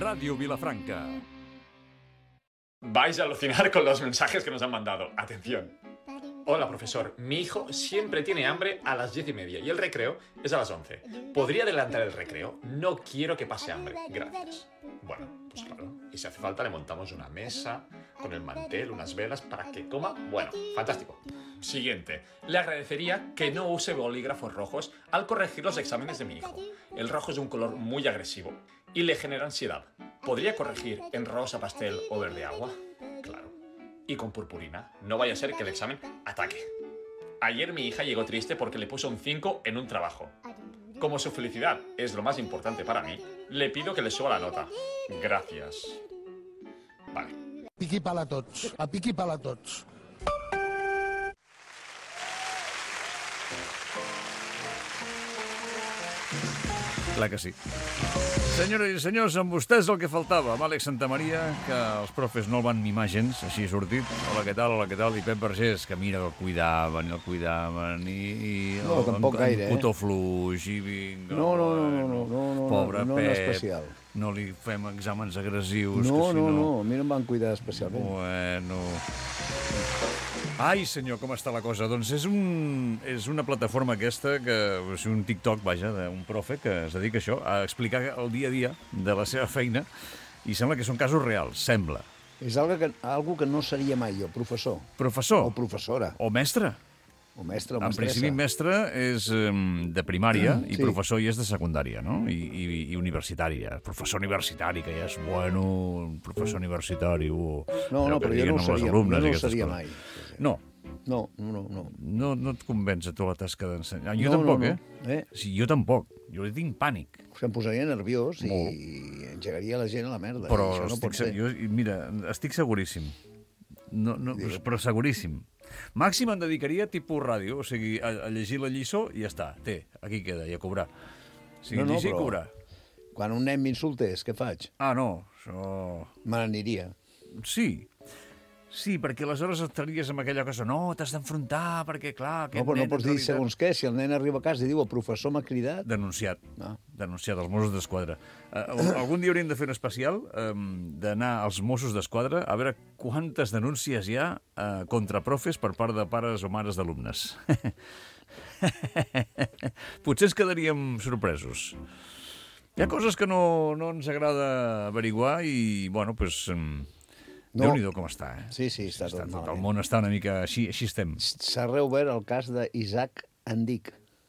Radio Vilafranca. Vais a alucinar con los mensajes que nos han mandado. Atención. Hola, profesor. Mi hijo siempre tiene hambre a las 10:30 y el recreo es a las 11. ¿Podría adelantar el recreo? No quiero que pase hambre. Gracias. Bueno, pues claro. Y si hace falta le montamos una mesa con el mantel, unas velas para que coma. Bueno, fantástico. Siguiente. Le agradecería que no use bolígrafos rojos al corregir los exámenes de mi hijo. El rojo es un color muy agresivo y le genera ansiedad. ¿Podría corregir en rosa pastel o verde agua? Claro. Y con purpurina. No vaya a ser que el examen ataque. Ayer mi hija llegó triste porque le puso un 5 en un trabajo. Como su felicidad es lo más importante para mí, le pido que le suba la nota. Gracias. Vale. Piqui pala tots. A piqui pala tots. Clar que sí. Senyores i senyors, amb vostès el que faltava, amb Àlex Santamaria, que els profes no el van mimar gens, així sortit. Hola, què tal? I Pep Vergés, que mira, el cuidaven, i no, tampoc gaire, cotó fluix, i vinga. No, pobre no, Pep. no especial. No li fem exàmens agressius. No, que si no, a mi no em van cuidar especialment. Bueno... Ai, senyor, com està la cosa? Doncs és una plataforma aquesta, és un TikTok, vaja, d'un profe que es dedica a això, a explicar el dia a dia de la seva feina, i sembla que són casos reals, sembla. És algo que no seria mai jo, professor. Professor. O professora. O mestre. O mestre o mestressa. En principi, mestre és de primària i professor ja és de secundària, no? I universitària. Professor universitari, que ja és bueno, professor universitari. No, però jo no ho seria mai. No. No. No et convenç a tu la tasca d'ensenyar. Jo tampoc, eh? Sí, jo tampoc. Jo li tinc pànic. Em posaria nerviós i engegaria la gent a la merda. Però mira, estic seguríssim. Però seguríssim. Màxim em dedicaria tipus ràdio, o sigui, a llegir la lliçó i ja està. Aquí queda, i a cobrar. O sigui, llegir i cobrar. Quan un nen m'insultés, què faig? Ah, no, això... Me n'aniria. Sí, perquè aleshores estaries amb aquella cosa, no, t'has d'enfrontar, perquè, clar, aquest nen... No pots dir segons què, si el nen arriba a casa i diu el professor m'ha cridat... Denunciat als Mossos d'Esquadra. Algun dia hauríem de fer un especial d'anar als Mossos d'Esquadra a veure quantes denúncies hi ha contra profes per part de pares o mares d'alumnes. Potser ens quedaríem sorpresos. Hi ha coses que no ens agrada averiguar i, bueno, doncs... Déu-n'hi-do com està, eh? Sí, està tot malament. El món està una mica... Així estem. S'ha reobert el cas d'Isaac Andic.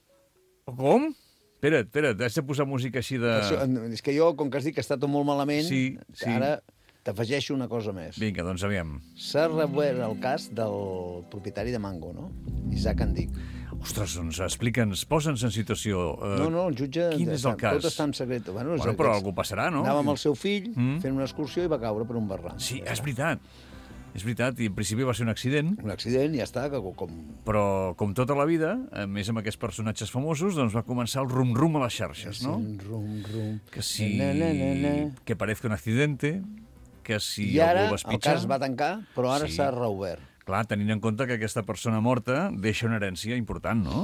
Com? Espera't, has de posar música així de... És que jo, com que has dit que està tot molt malament, ara t'afegeixo una cosa més. Vinga, doncs aviam. S'ha reobert el cas del propietari de Mango, no? Isaac Andic. Ostres, doncs explica'ns, posa'ns en situació. No, el jutge... Quin és el cas? Tot està en secret. Bueno, però algú passarà, no? Anava amb el seu fill fent una excursió i va caure per un barranc. Sí, és veritat. És veritat, i en principi va ser un accident. Un accident, ja està. Però, com tota la vida, a més amb aquests personatges famosos, doncs va començar el rum-rum a les xarxes, no? Rum-rum. Que si... Que parezca un accidente, que si I ara algú el cas va tancar, però ara s'ha reobert. Clar, tenint en compte que aquesta persona morta deixa una herència important, no?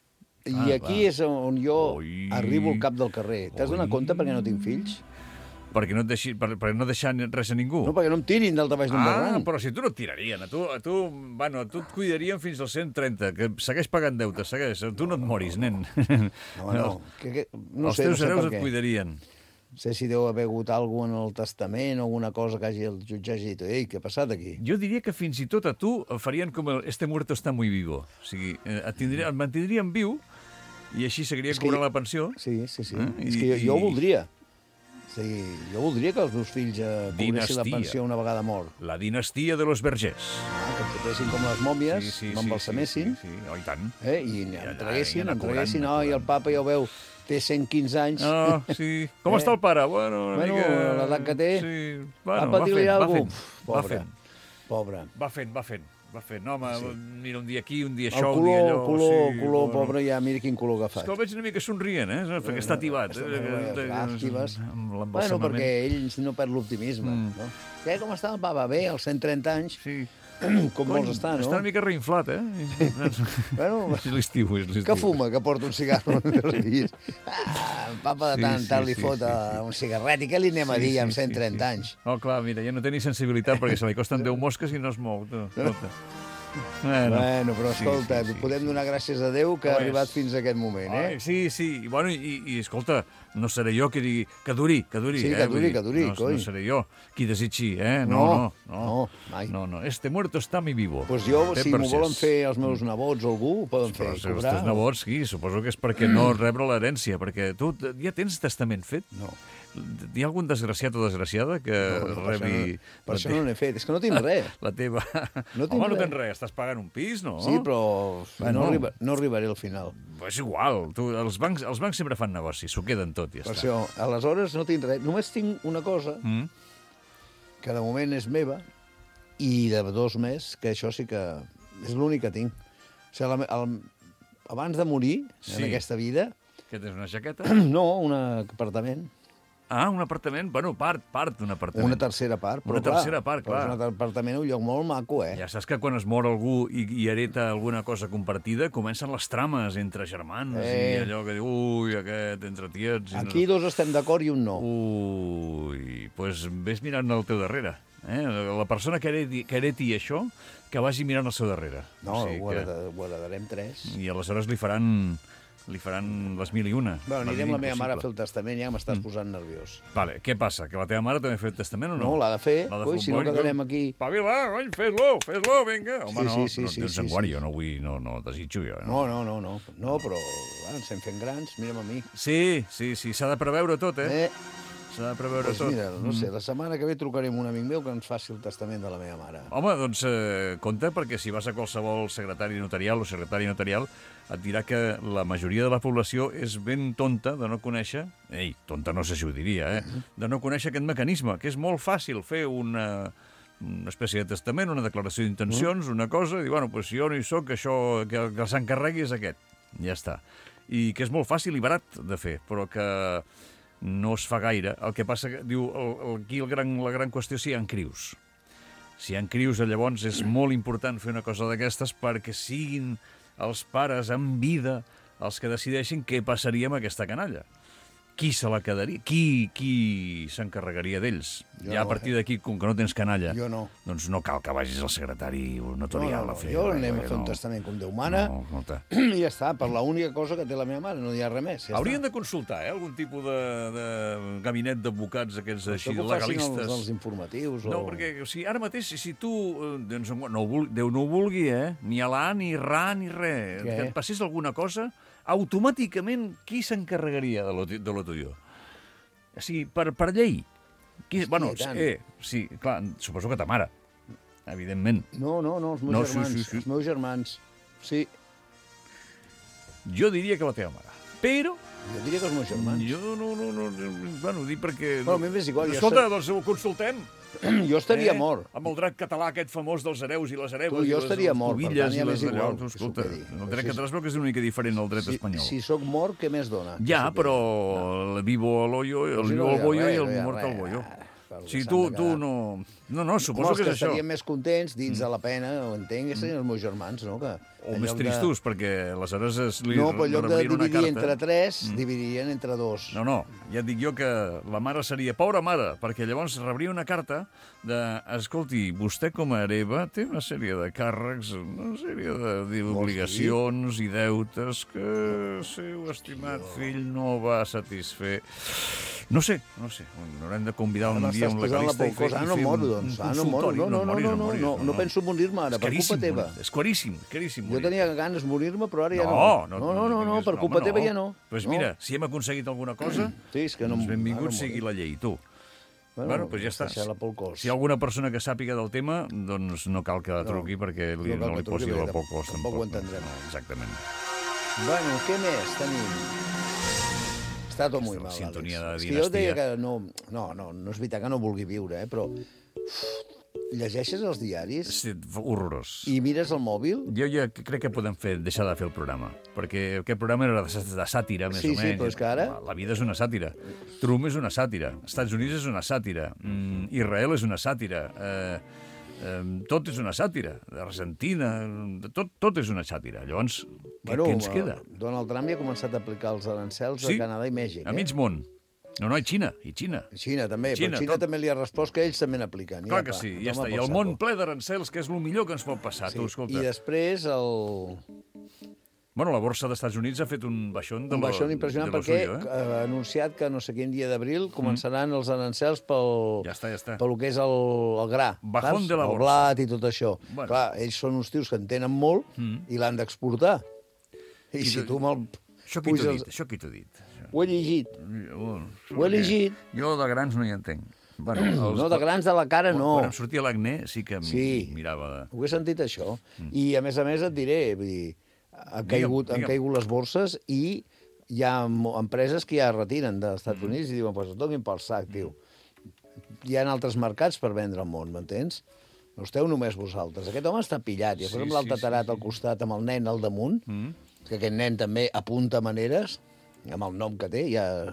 I aquí és on jo arribo al cap del carrer. T'has donat compte perquè no tinc fills? Perquè no deixar res a ningú? No, perquè no em tirin del baix d'un barranc. Però si tu no et tirarien. A tu et cuidarien fins als 130, que segueix pagant deute, segueix. Tu no et moris, nen. No. Els teus hereus et cuidarien. No sé si deu haver hagut alguna cosa en el testament o alguna cosa que el jutge hagi dit. Ei, què ha passat aquí? Jo diria que fins i tot a tu farien com este muerto está muy vivo. O sigui, et mantindrien viu i així seguiria cobrant la pensió. Sí. És que jo ho voldria. Sí, jo voldria que els meus fills cobressin la pensió una vegada mort. La dinastia de los Vergés. Que em fotessin com les mòmies, m'embalsamessin. Sí, i tant. I entreguessin, i el papa ja ho veu, té 115 anys. Sí. Com està el pare? Bueno, l'edat que té. Sí. Va patir-li alguna cosa. Pobre. Va fent. No, home, mira, un dia aquí, un dia això, un dia allò... El color, pobre, ja mira quin color que fa. És que el veig una mica somrient, perquè està ativat. Bueno, perquè ell no perd l'optimisme. Com està el papa? Bé, als 130 anys. Sí. Com molts estan, no? Està una mica reinflat, Bueno, És l'estiu, és l'estiu. que fuma, que porta un cigarro al llit. Papa de tant li fot un cigarret. I què li anem a dir amb 130 anys? Oh, clar, mira, ja no té ni sensibilitat perquè se li costen 10 mosques i no es mou. Bueno, però escolta, podem donar gràcies a Déu que ha arribat fins a aquest moment, eh? Sí. Bueno, i escolta, no seré jo qui digui que duri, Sí, que duri, coi. No seré jo qui desitgi, No, mai. No, este muerto está mi vivo. Doncs jo, si m'ho volen fer els meus nebots o algú, ho poden fer, Però cobrar. els teus nebots, sí, suposo que és perquè no rebre l'herència, perquè tu ja tens testament fet? No. Hi ha algun desgraciat o desgraciada que rebi... Per això no n'he fet, és que no tinc res. La teva... No tinc Home, no res. tens res, estàs pagant un pis, no? Sí, però no arribaré al final. És igual, els bancs sempre fan negoci, s'ho queden tot i ja Per està. això, aleshores no tinc res. Només tinc una cosa que de moment és meva i de 2 més, que això sí que és l'únic que tinc. O sigui, abans de morir en aquesta vida, Què tens, una jaqueta? no, un apartament. Ah, un apartament? Bueno, part d'un apartament. Una tercera part, però Una tercera part, clar. És un apartament a un lloc molt maco, eh? Ja saps que quan es mor algú i hereta alguna cosa compartida, comencen les trames entre germans i allò que diu, ui, aquest, entre tiets... Aquí 2 estem d'acord i un no. Ui, doncs ves mirant al teu darrere. La persona que hereti això, que vagi mirant al seu darrere. No, O sigui ho heredarem 3. I aleshores li faran les 1001. Bueno, anirem la meva mare a fer el testament, ja m'estàs posant nerviós. Vale, què passa? Que la teva mare també ha fet el testament o no? No, l'ha de fer. Ui, si no quedarem aquí... Pavila, fes-lo, vinga. Home, Sí. Tens enguany, jo no vull, no desitjo jo. No, però ens hem fent grans, mira'm a mi. Sí, s'ha de preveure tot, S'ha de preveure tot. Mira, no sé, la setmana que ve trucarem un amic meu que ens faci el testament de la meva mare. Home, doncs compte, perquè si vas a qualsevol secretari notarial o secretari notarial, et dirà que la majoria de la població és ben tonta de no conèixer, tonta no sé si ho diria, de no conèixer aquest mecanisme, que és molt fàcil fer una espècie de testament, una declaració d'intencions, una cosa, i dir, bueno, pues si jo no hi soc, això que s'encarregui és aquest. Ja està. I que és molt fàcil i barat de fer, però que no es fa gaire. El que passa que, diu, aquí la gran qüestió és si hi ha crius. Si hi ha crius, llavors és molt important fer una cosa d'aquestes perquè siguin els pares en vida els que decideixin què passaria amb aquesta canalla. Qui se la quedaria? Qui s'encarregaria d'ells? Ja a partir d'aquí, com que no tens canalla, doncs no cal que vagis al secretari notarial a fer... Jo anem a fer un testament com Déu mana i ja està, per l'única cosa que té la meva mare, no hi ha res més. Haurien de consultar, algun tipus de gabinet d'advocats aquests així legalistes. Els informatius o... No, perquè ara mateix, si tu, Déu no ho vulgui, ni a la ni ra ni res, que et passés alguna cosa, automàticament qui s'encarregaria de lo tuyo? O sigui, per llei. Bueno, sí, clar, suposo que ta mare, evidentment. No, els meus germans. Els meus germans, sí. Jo diria que la teva mare, però... Jo diria que els meus germans. Jo no... Bueno, dic perquè... Bueno, a mi m'és igual. Escolta, doncs ho consultem. Jo estaria mort. Amb el dret català aquest famós dels hereus i les hereves. Jo estaria mort, per tant, ja m'és igual. Escolta, el dret català es veu que és una mica diferent al dret espanyol. Si sóc mort, què més dona? Ja, però el vivo al hoyo, el vivo al bollo i el mort al bollo. Si tu no... No, suposo que és això. Els que estaríem més contents dins de la pena, ho entenc, que serien els meus germans, no? O més tristos, perquè aleshores li no, però en lloc de rebrien una carta. dividir entre 3, dividirien entre 2. No, ja et dic jo que la mare seria pobra mare, perquè llavors rebria una carta de, escolti, vostè com a hereva té una sèrie de càrrecs, una sèrie d'obligacions i deutes que el seu estimat fill no va satisfer. No sé, haurem de convidar un dia un legalista i fer no moro, doncs. No moro. No penso morir-me ara, per culpa teva. És caríssim. Jo tenia ganes de morir-me, però ara ja no. No, per culpa teva ja no. Doncs mira, si hem aconseguit alguna cosa, benvingut sigui la llei, tu. Bueno, doncs ja està. Si hi ha alguna persona que sàpiga del tema, doncs no cal que truqui perquè no li posi la por cos. Tampoc ho entendrem. Exactament. Bueno, què més tenim? Està tot molt mal, Àlex. Jo deia que no és veritat que no vulgui viure, però llegeixes els diaris? Sí, horrorós. I mires el mòbil? Jo ja crec que podem deixar de fer el programa, perquè aquest programa era de sàtira, més o menys. Sí, però és que ara... La vida és una sàtira. Trump és una sàtira. Estats Units és una sàtira. Israel és una sàtira. Tot és una sàtira. Argentina, tot és una sàtira. Llavors, què ens queda? Donald Trump ja ha començat a aplicar els arancels a Canadà i Mèxic. A mig món. No, i Xina. Xina també, però Xina també li ha respost que ells també n'apliquen. Clar que sí, ja està. I el món ple d'arancels, que és el millor que ens pot passar. I després Bueno, la borsa dels Estats Units ha fet un baixón de un baixón impressionant perquè ha anunciat que no sé quin dia d'abril començaran els arancels pel que és el gra. Bajón de la borsa. El blat i tot això. Clar, ells són uns tios que en tenen molt i l'han d'exportar. I si tu me'l... Això qui t'ho ha dit? Ho he llegit. Ho he llegit. Jo de grans no hi entenc. No, de grans de la cara no. Quan em sortia l'acné sí que mirava... Ho he sentit això. I a més et diré, vull dir, han caigut les borses i hi ha empreses que ja retiren dels Estats Units i diuen, pues toquin pel sac, tio. Hi ha altres mercats per vendre al món, m'entens? No esteu només vosaltres. Aquest home està pillat. I després amb l'altre tarat al costat, amb el nen al damunt, que aquest nen també apunta maneres, amb el nom que té,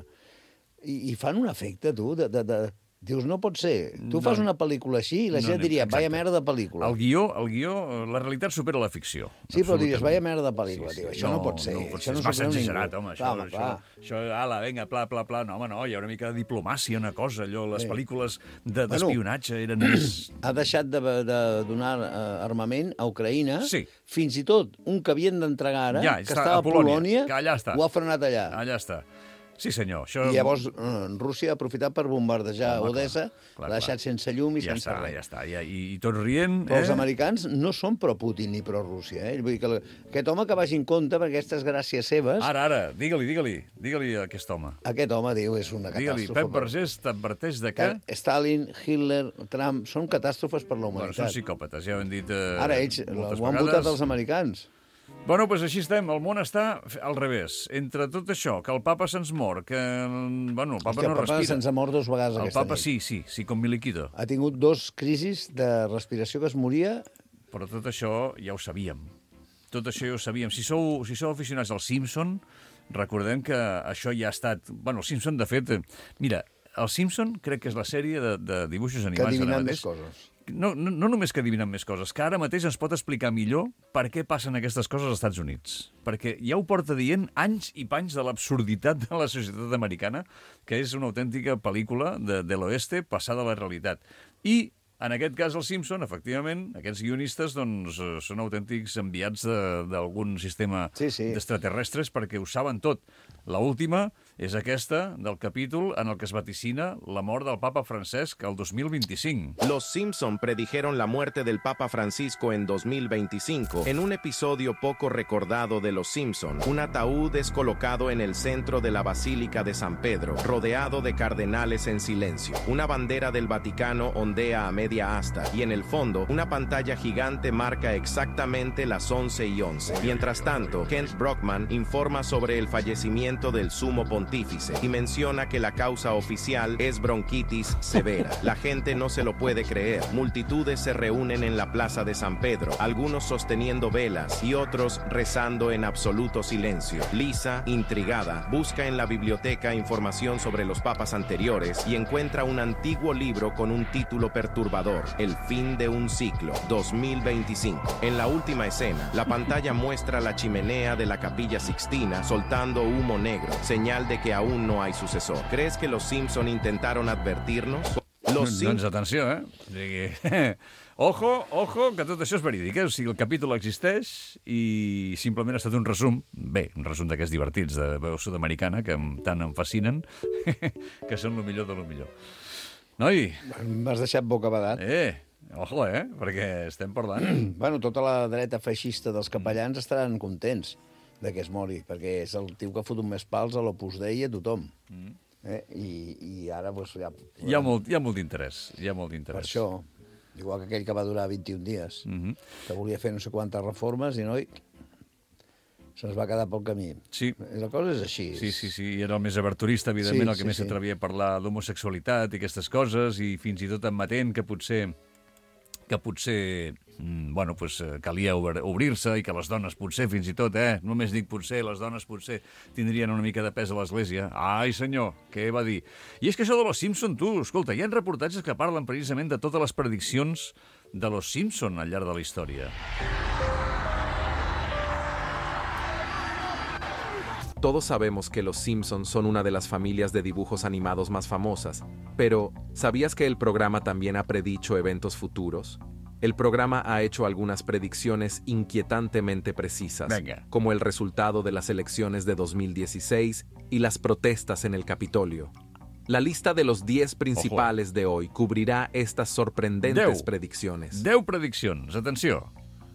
i fan un efecte, tu, dius, no pot ser. Tu fas una pel·lícula així i la gent diria, vaya merda de pel·lícula. El guió, la realitat supera la ficció. Sí, però diries, vaya merda de pel·lícula, tio. Això no pot ser. És massa exagerat, home. Això, ala, vinga, pla. No, home, no, hi ha una mica de diplomàcia, una cosa, allò, les pel·lícules d'espionatge eren més... Ha deixat de donar armament a Ucraïna, fins i tot un que havien d'entregar ara, que estava a Polònia, ho ha frenat allà. Allà està. Sí, senyor. I llavors Rússia ha aprofitat per bombardejar Odessa, l'ha deixat sense llum i sense res. Ja està. I tot rient... Però els americans no són pro-Putin ni pro-Rússia. Vull dir que aquest home que vagi en compte, perquè aquestes gràcies seves... Ara, digue-li a aquest home. Aquest home, diu, és una catàstrofe. Digue-li, Pep Vergés t'adverteix de què? Stalin, Hitler, Trump, són catàstrofes per la humanitat. Són psicòpates, ja ho hem dit ara ells ho han votat els americans. Bueno, doncs així estem. El món està al revés. Entre tot això, que el papa se'ns mor, que el papa no respira... El papa se'ns ha mort 2 vegades aquesta nit. El papa sí, com mi liquido. Ha tingut 2 crisis de respiració que es moria... Però tot això ja ho sabíem. Tot això ja ho sabíem. Si sou aficionats al Simpson, recordem que això ja ha estat... Bueno, el Simpson, de fet... Mira, el Simpson crec que és la sèrie de dibuixos animats... Que adivinen més coses. No només que adivinen més coses, que ara mateix ens pot explicar millor per què passen aquestes coses als Estats Units. Perquè ja ho porta dient anys i panys de l'absurditat de la societat americana, que és una autèntica pel·lícula de l'oeste passada a la realitat. I, en aquest cas, el Simpson, efectivament, aquests guionistes doncs, són autèntics enviats d'algun sistema d'extraterrestres perquè ho saben tot. L'última és aquesta del capítol en el que es vaticina la mort del Papa Francesc el 2025. Los Simpson predijeron la muerte del Papa Francisco en 2025. En un episodio poco recordado de Los Simpson, un ataúd es colocado en el centro de la Basílica de San Pedro, rodeado de cardenales en silencio. Una bandera del Vaticano ondea a media asta y en el fondo, una pantalla gigante marca exactamente las 11:11. Mientras tanto, Kent Brockman informa sobre el fallecimiento del sumo pontífice y menciona que la causa oficial es bronquitis severa. La gente no se lo puede creer. Multitudes se reúnen en la plaza de San Pedro, algunos sosteniendo velas y otros rezando en absoluto silencio. Lisa, intrigada, busca en la biblioteca información sobre los papas anteriores y encuentra un antiguo libro con un título perturbador, El fin de un ciclo, 2025. En la última escena, la pantalla muestra la chimenea de la Capilla Sixtina soltando humo negro, señal de que aún no hay sucesor. ¿Crees que los Simpson intentaron advertirnos? Doncs atenció, Ojo, que tot això és verídic, O sigui, el capítol existeix i simplement ha estat un resum, un resum d'aquests divertits de veu sud-americana que tant em fascinen, que són el millor de lo millor. Noi! M'has deixat bocabadat. Ojo, perquè estem parlant. Bueno, tota la dreta feixista dels capellans estaran contents de que es mori, perquè és el tio que ha fotut més pals a l'Opus Dei a tothom. I ara doncs, ja... Hi ha molt d'interès, Per això, igual que aquell que va durar 21 dies, que volia fer no sé quantes reformes i, noi, se'ns va quedar pel camí. Sí. La cosa és així. Sí, era el més aberturista, evidentment, el que més s'atrevia a parlar d'homosexualitat i aquestes coses, i fins i tot admetent que potser calia obrir-se i que les dones potser, fins i tot, només dic potser, les dones potser tindrien una mica de pes a l'Església. Ai, senyor, què va dir? I és que això de los Simpson, tu, escolta, hi ha reportatges que parlen precisament de totes les prediccions de Los Simpson al llarg de la història. Todos sabemos que los Simpsons son una de las familias de dibujos animados más famosas, pero ¿sabías que el programa también ha predicho eventos futuros? El programa ha hecho algunas predicciones inquietantemente precisas, como el resultado de las elecciones de 2016 y las protestas en el Capitolio. La lista de los 10 principales de hoy cubrirá estas sorprendentes predicciones. 10 prediccions, atenció.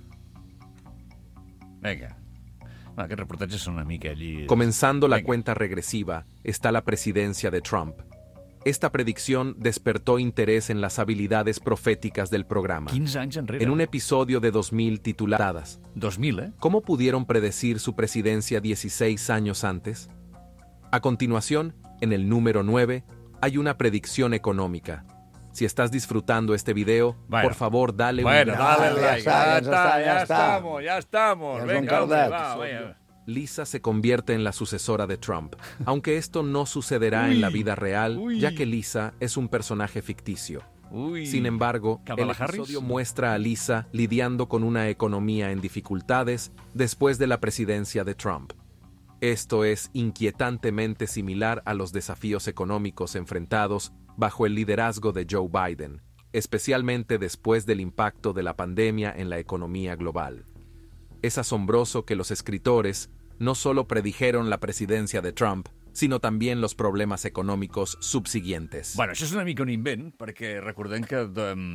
Vinga. Aquests reportatges són una mica allí... Comenzando la cuenta regresiva está la presidencia de Trump. Esta predicción despertó interés en las habilidades proféticas del programa. 15 anys enrere. En un episodio de 2000 tituladas 2000, ¿Cómo pudieron predecir su presidencia 16 años antes? A continuación, en el número 9, hay una predicción económica. Si estás disfrutando este video, por favor, dale un like. Dale like. Ya estamos. Ya Venga, hombre, va. Lisa se convierte en la sucesora de Trump, aunque esto no sucederá en la vida real, ya que Lisa es un personaje ficticio. Sin embargo, el episodio muestra a Lisa lidiando con una economía en dificultades después de la presidencia de Trump. Esto es inquietantemente similar a los desafíos económicos enfrentados bajo el liderazgo de Joe Biden, especialmente después del impacto de la pandemia en la economía global. Es asombroso que los escritores no solo predijeron la presidencia de Trump, sinó també los problemes econòmics subsiguientes. Bueno, això és una mica un invent, perquè recordem que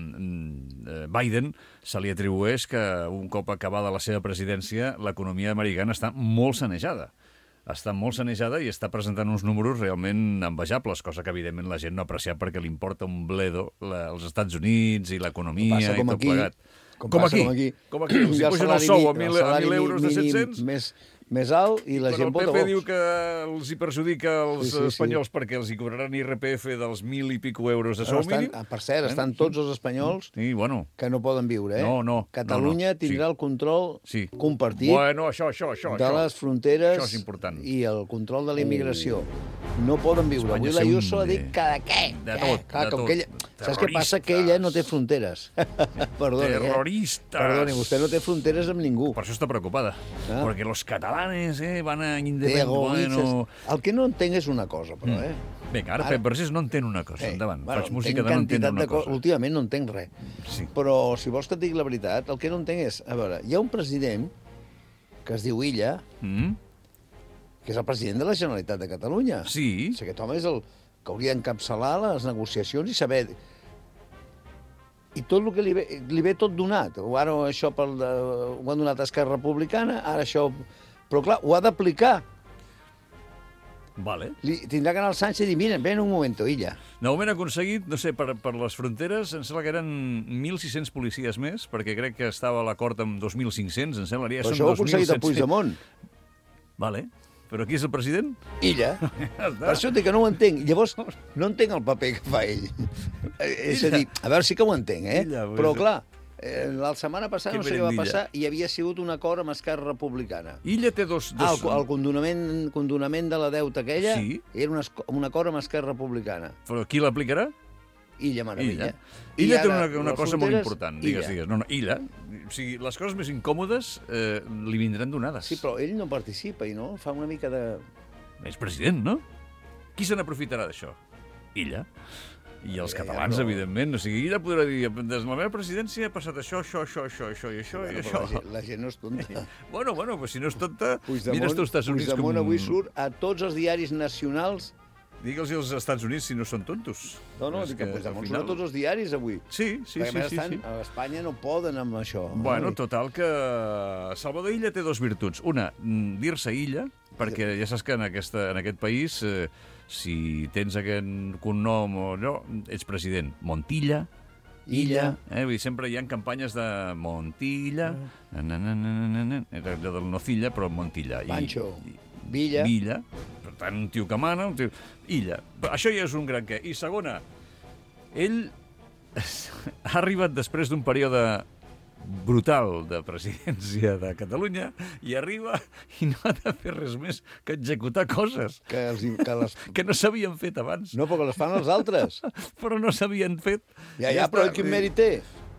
Biden se li atribueix que un cop acabada la seva presidència l'economia americana està molt sanejada. Està molt sanejada i està presentant uns números realment envejables, cosa que evidentment la gent no ha apreciat perquè li importa un bledo els Estats Units i l'economia i tot plegat. Com aquí. Si pugen el sou a 1.000 euros de 700... Més alt i la gent vota Però el PP Vox. diu que els hi perjudica els espanyols perquè els hi cobraran IRPF dels 1.000 i pico euros de sou mínim. Per cert, estan tots els espanyols que no poden viure. Catalunya tindrà el control compartit de les fronteres i el control de la immigració. No poden viure. Avui l'Ayuso ha dit que de què? De tot. Saps què passa? Que ella no té fronteres. Terroristes. Perdoni, vostè no té fronteres amb ningú. Per això està preocupada. Perquè los catalanes van a independent... El que no entenc és una cosa, però, Vinga, ara Pep Vergés no entén una cosa. Endavant, faig música de no entendre una cosa. Últimament no entenc res. Però, si vols que et digui la veritat, el que no entenc és... A veure, hi ha un president que es diu Illa, que és el president de la Generalitat de Catalunya. Sí. Aquest home és el que hauria d'encapçalar les negociacions i saber... I tot el que li ve tot donat. Ara això ho han donat a Esquerra Republicana, ara això... Però, clar, ho ha d'aplicar. Tindrà que anar al Sánchez i dir, mira, ven un moment, Illa. De moment ha aconseguit, no sé, per les fronteres, em sembla que eren 1.600 policies més, perquè crec que estava a l'acord amb 2.500, em sembla. Però això ho ha aconseguit a Puigdemont. Vale. Però qui és el president? Illa. Per això dic que no ho entenc. Llavors, no entenc el paper que fa ell. És a dir, a veure, sí que ho entenc, però clar, la setmana passada no sé què va passar i havia sigut un acord amb Esquerra Republicana. Illa té dos... El condonament de la deuta aquella era un acord amb Esquerra Republicana. Però qui l'aplicarà? Illa Maravilla. Illa té una cosa molt important, digues. No, Illa, o sigui, les coses més incòmodes li vindran donades. Sí, però ell no participa i no fa una mica de... És president, no? Qui se n'aprofitarà d'això? Illa. I els catalans, evidentment. O sigui, ella podrà dir, des de la meva presidència ha passat això i això. La gent no és tonta. Bueno, però si no és tonta, mires tu als Estats Units com... Puigdemont avui surt a tots els diaris nacionals. Digue'ls als Estats Units si no són tontos. No, dic que Puigdemont surt a tots els diaris avui. Sí. A Espanya no poden amb això. Bueno, total que Salvador Illa té dues virtuts. Una, dir-se Illa, perquè ja saps que en aquest país... Si tens aquest cognom o allò, ets president. Montilla, Illa. Vull dir, sempre hi ha campanyes de Montilla, allò del Nocilla, però Montilla. Pancho, Villa. Per tant, un tio que mana, un tio... Illa. Això ja és un gran què. I segona, ell ha arribat després d'un període brutal de presidència de Catalunya i arriba i no ha de fer res més que executar coses que no s'havien fet abans. No, perquè les fan els altres. Però no s'havien fet. Ja, però quin mèrit té?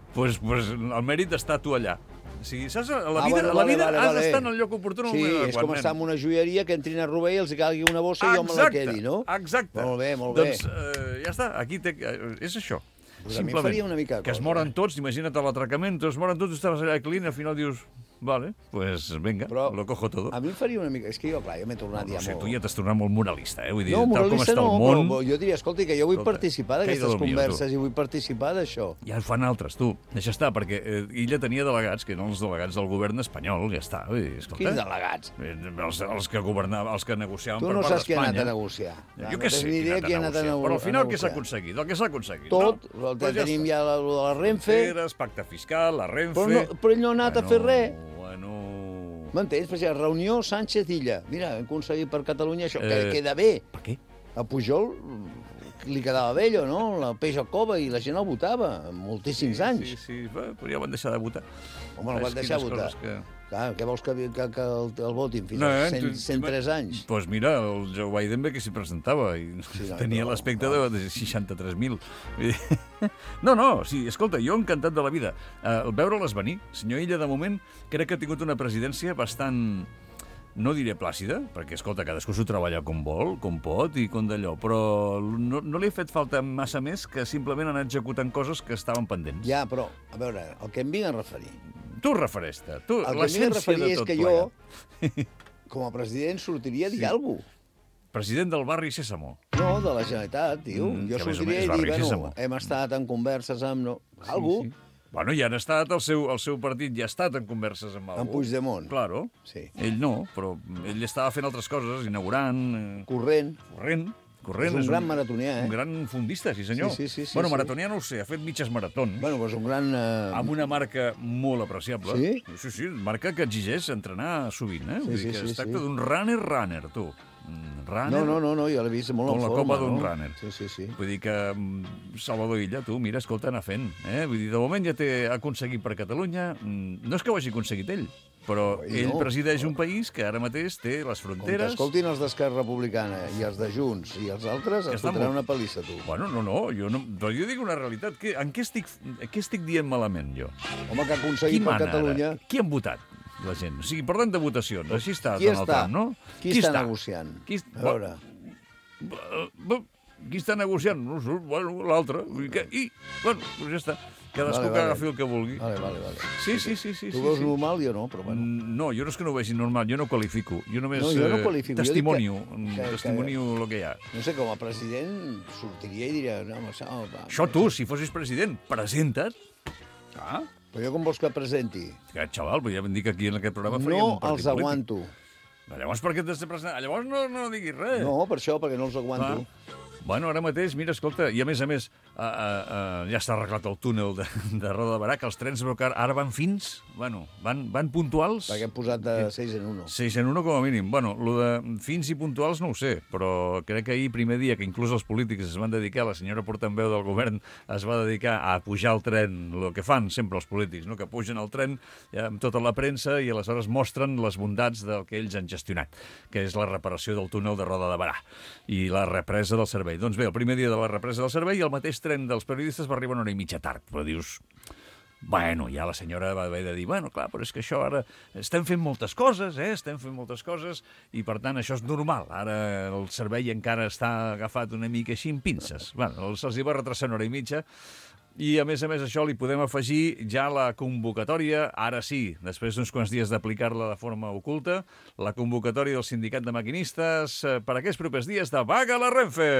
pues el mèrit d'estar tu allà. O sigui, saps? A la vida has d'estar en el lloc oportú. Sí, és com estar en una joieria que entrin a robar i els calgui una bossa i jo me la quedi, no? Exacte. Molt bé, molt bé. Doncs ja està, aquí és això. Pues a mi faria una mica que es moren tots, imagina't l'atracament, es moren tots, estaves allà clean, al final dius, vale, pues venga, però lo cojo todo. A mi faria una mica... És que jo, clar, jo m'he tornat ja molt... Tu ja t'has tornat molt moralista, Vull dir, no, tal com està el món... però jo diria, escolta, que jo vull participar d'aquestes converses i vull participar d'això. Ja ho fan altres, tu. Deixa estar, perquè ella tenia delegats, que eren els delegats del govern espanyol, ja està. Quins delegats? Els que governaven, els que negociaven per part d'Espanya. Tu no saps qui ha anat a negociar. Jo què sé qui ha anat a negociar. Però al final què s'ha aconseguit? El que s'ha aconseguit, tot, tenim ja la Renfe... Pacte fiscal, la Renfe... Però ell no ha anat a fer res. Bueno... M'entens? Per exemple, reunió Sánchez-Illa. Mira, hem aconseguit per Catalunya això, que queda bé. Per què? A Pujol li quedava bé allò, no? El peix al cova i la gent el votava, moltíssims anys. Sí, però ja van deixar de votar. Home, el van deixar votar. Clar, què vols que el votin fins als 103 anys? Doncs mira, el Joe Biden bé que s'hi presentava i tenia l'aspecte de 63.000. No, sí, escolta, jo encantat de la vida. Veure-les venir. Senyor Illa, de moment, crec que ha tingut una presidència bastant... No diré plàcida, perquè, escolta, cadascú s'ho treballa com vol, com pot i com d'allò, però no li ha fet falta massa més que simplement anar executant coses que estaven pendents. Ja, però, a veure, el que em vinc a referir... Tu refereix-te, tu, el que em vinc a referir és que jo, com a president, sortiria a dir alguna cosa. President del barri Sésamo. No, de la Generalitat, tio. Jo sortiria i dir, bueno, hem estat en converses amb... Algú. Bueno, ja han estat, el seu partit ja ha estat en converses amb algú. Amb Puigdemont. Claro. Sí. Ell no, però ell estava fent altres coses, inaugurant... Corrent. És un gran maratonià, Un gran fundista, sí senyor. Sí. Bueno, maratonià no ho sé, ha fet mitges maratons. Bueno, doncs un gran... Amb una marca molt apreciable. Sí? Sí, marca que exigeix entrenar sovint, Vull dir que es tracta d'un runner, tu. Runner, no, jo l'he vist molt en forma. Com la copa d'un runner. Sí. Vull dir que Salvador Illa, tu, mira, escolta, anar fent. Vull dir, de moment ja té aconseguit per Catalunya. No és que ho hagi aconseguit ell, però ell presideix un país que ara mateix té les fronteres... Com t'escoltin els d'Esquerra Republicana i els de Junts i els altres, et fotran una palissa, tu. Bueno, però jo dic una realitat. En què estic dient malament, jo? Home, que ha aconseguit per Catalunya... Qui han votat? La gent. O sigui, parlant de votacions, així està Donald Trump, no? Qui està negociant? A veure... Qui està negociant? No sé, bueno, l'altre. I, bueno, doncs ja està. Cadascú que agafi el que vulgui. Vale. Sí. Tu veus normal, jo no, però bueno. No, jo no és que no ho vegi normal, jo no qualifico. Jo només testimonio el que hi ha. No sé, com a president sortiria i diria... Això tu, si fossis president, presenta't. Però jo com vols que presenti? Xaval, ja vam dir que aquí en aquest programa faríem un partit polític. No els aguanto. Llavors per què t'has de presentar? Llavors no diguis res. No, per això, perquè no els aguanto. Bueno, ara mateix, mira, escolta, i a més, ja està arreglat el túnel de Roda de Barà, que els trens ara van fins, bueno, van puntuals. Perquè hem posat de 6 en 1. 6 en 1 com a mínim. Bueno, lo de fins i puntuals no ho sé, però crec que ahir, primer dia, que inclús els polítics es van dedicar, la senyora portaveu del govern es va dedicar a pujar el tren, el que fan sempre els polítics, no? Que pugen el tren amb tota la premsa i aleshores mostren les bondats del que ells han gestionat, que és la reparació del túnel de Roda de Barà i la represa del servei. Doncs bé, el primer dia de la represa del servei, el mateix tren dels periodistes va arribar una hora i mitja tard. Però dius, bueno, ja la senyora va haver de dir, bueno, clar, però és que això ara estem fent moltes coses, i per tant això és normal. Ara el servei encara està agafat una mica així amb pinces. Bueno, se'ls va retrasar una hora i mitja. I, a més, això li podem afegir ja la convocatòria, ara sí, després d'uns quants dies d'aplicar-la de forma oculta, la convocatòria del sindicat de maquinistes per aquests propers dies de vaga a la Renfe.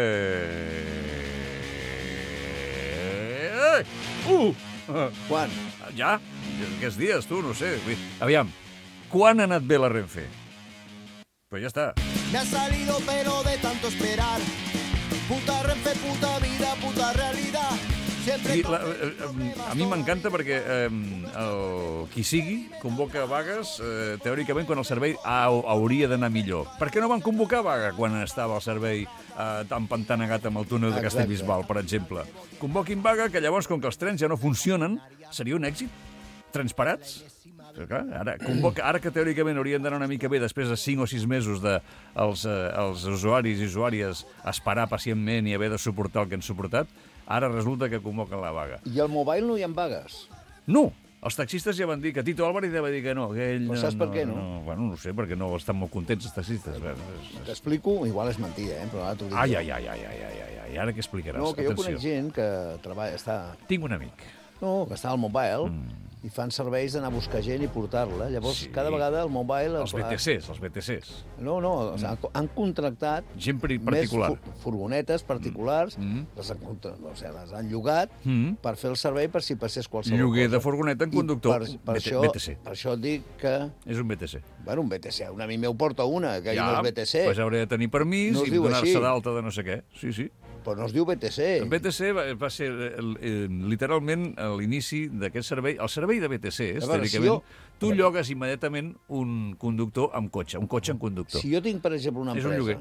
Quan? Ja, aquests dies, tu, no sé. Aviam, quan ha anat bé la Renfe? Pues ja està. Me ha salido pelo de tanto esperar. Puta Renfe, puta vida, puta realidad. Sí, a mi m'encanta perquè qui sigui convoca vagues teòricament quan el servei hauria d'anar millor. Per què no van convocar vaga quan estava el servei tan pantanegat amb el túnel de Castellbisbal, per exemple? Convoquin vaga, que llavors, com que els trens ja no funcionen, seria un èxit? Trens parats? Ara que teòricament haurien d'anar una mica bé després de 5 o 6 mesos els usuaris i usuàries esperar pacientment i haver de suportar el que han suportat, ara resulta que convoquen la vaga. I al Mobile no hi ha vagues? No, els taxistes ja van dir que Tito Álvarez ja va dir que no. Que ell Però saps per què, no? Bueno, no ho sé, perquè no estan molt contents els taxistes. T'explico, igual és mentida, però ara t'ho dic. Ai, ara què explicaràs? No, que jo Atenció. conec gent que treballa, Tinc un amic. No, que està al mobile i fan serveis d'anar a buscar gent i portar-la. Llavors, Sí. cada vegada el mobile... Els BTCs. No, o sigui, han contractat Gent particular. més furgonetes particulars, les han llogat per fer el servei per si passés qualsevol Lloguer cosa. de furgoneta en I conductor. BTC. Per això dic que... És un BTC. Bueno, un BTC, un amic meu porta una, que no és BTC. Doncs hauré de tenir permís No es i diu donar-se així. d'alta de no sé què. Sí. Però no es diu BTC. El BTC va ser literalment a l'inici d'aquest servei. El servei de BTCs, veure, teòricament, tu llogues immediatament un conductor amb cotxe, un cotxe amb conductor. Si jo tinc, per exemple, una És un empresa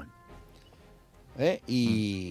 i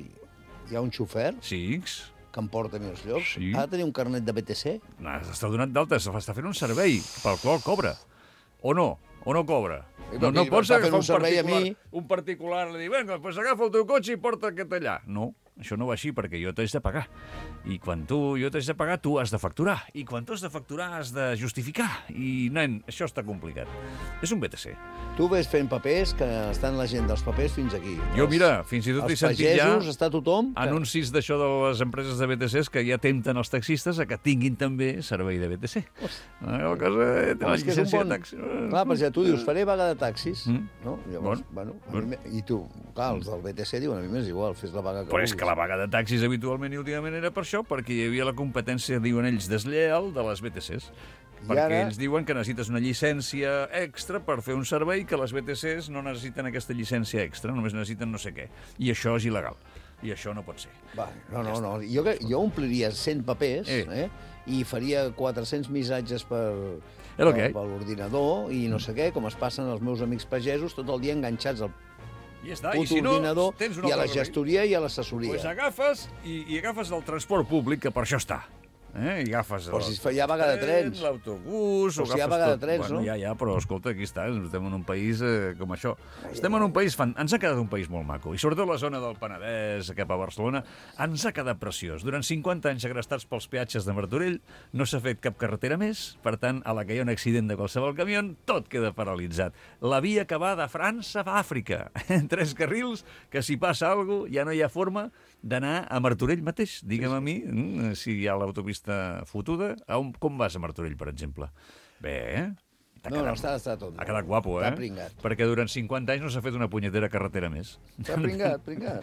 hi ha un xofer Sí, que em porta a mi als llocs, Sí. ha de tenir un carnet de BTC? està donant d'alta, està fent un servei pel qual cobra. O no cobra. I No perquè pots m'està fent agafar un servei a mi. un particular i dir, vinga, doncs agafa el teu cotxe i porta aquest allà. No, això no va així, perquè jo t'haig de pagar. I quan jo t'haig de pagar, tu has de facturar. I quan tu has de facturar, has de justificar. I, nen, això està complicat. És un BTC. Tu ves fent papers, que estan la gent dels papers fins aquí. Jo, mira, fins i tot he Els sentit ja pagesos, està tothom... anuncis d'això de les empreses de BTCs que ja tempten els taxistes a que tinguin també servei de BTC. La cosa té la És que és un llicència bon... de taxi. Clar, per exemple, tu dius, faré vaga de taxis, no? Llavors, Bueno, i tu, clar, els del BTC diuen, a mi m'és igual, fes la vaga que Però és vulguis. que la vaga de taxis habitualment i últimament era per això, perquè hi havia la competència, diuen ells, deslleial de les BTCs. Perquè ara- ells diuen que necessites una llicència extra per fer un servei, que les BTCs no necessiten aquesta llicència extra, només necessiten no sé què. I això és il·legal. I això no pot ser. Va, no. Jo ompliria 100 papers, i faria 400 missatges per lo que hay. l'ordinador i no sé què, com es passen els meus amics pagesos tot el dia enganxats al I ja està. puto I si no, ordinador tens un i a la altre remei. gestoria i a l'assessoria. Pues agafes i agafes el transport públic, que per això està. I agafes Però si hi ha vaga de trens. l'autobús... Però si hi ha agafes vaga de tot. trens, no? Ja, però escolta, aquí està, estem en un país com això. Estem en un país... Ens ha quedat un país molt maco. I sobretot la zona del Penedès, cap a Barcelona, ens ha quedat preciós. Durant 50 anys segrestats pels peatges de Martorell, no s'ha fet cap carretera més, per tant, a la que hi ha un accident de qualsevol camió, tot queda paralitzat. La via que va de França a Àfrica, en 3 carrils, que si passa alguna cosa ja no hi ha forma d'anar a Martorell mateix. Digue'm a mi, si hi ha l'autopista fotuda, com vas a Martorell, per exemple? Bé, No, està tot. ha quedat guapo, Està pringat. Perquè durant 50 anys no s'ha fet una punyetera carretera més. Està pringat.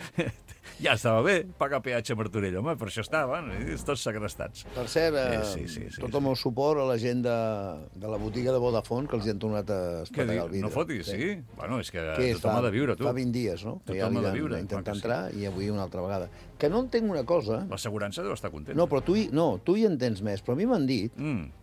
Ja estava bé pagar peatge a Martorell, home, per això estaven, tots segrestats. Per cert, sí. tot el meu suport a la gent de la botiga de Vodafone, que els hi han tornat a Què espetegar el dius? vidre. No fotis, sí? Bueno, és que Què tothom ha de viure, tu. Fa 20 dies, no? Que ja Tothom li ha de van viure, intentar clar que sí. entrar i avui una altra vegada. Que no entenc una cosa... L'assegurança deu estar content. No, però tu hi entens més. Però a mi m'han dit...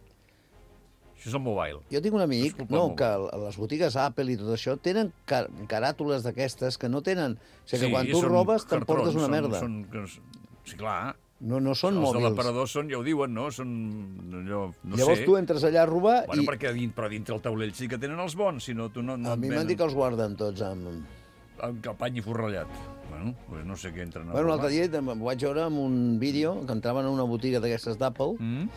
Això és el mobile. Jo tinc un amic És culpa del que les botigues Apple i tot això tenen caràtules d'aquestes que no tenen... O sigui, que quan tu són robes cartrons, t'emportes una merda. Sí, clar. No són Els de mòbils. l'aparador són, ja ho diuen, no? Són allò, no Llavors sé. tu entres allà a robar Bueno, i... perquè però dintre el taulell sí que tenen els bons, si no, tu no A mi m'han dit que els guarden tots amb... amb capany i forrellat. Bueno, pues no sé què entren a Bueno, robar. l'altre dia em vaig veure en un vídeo que entraven a una botiga d'aquestes d'Apple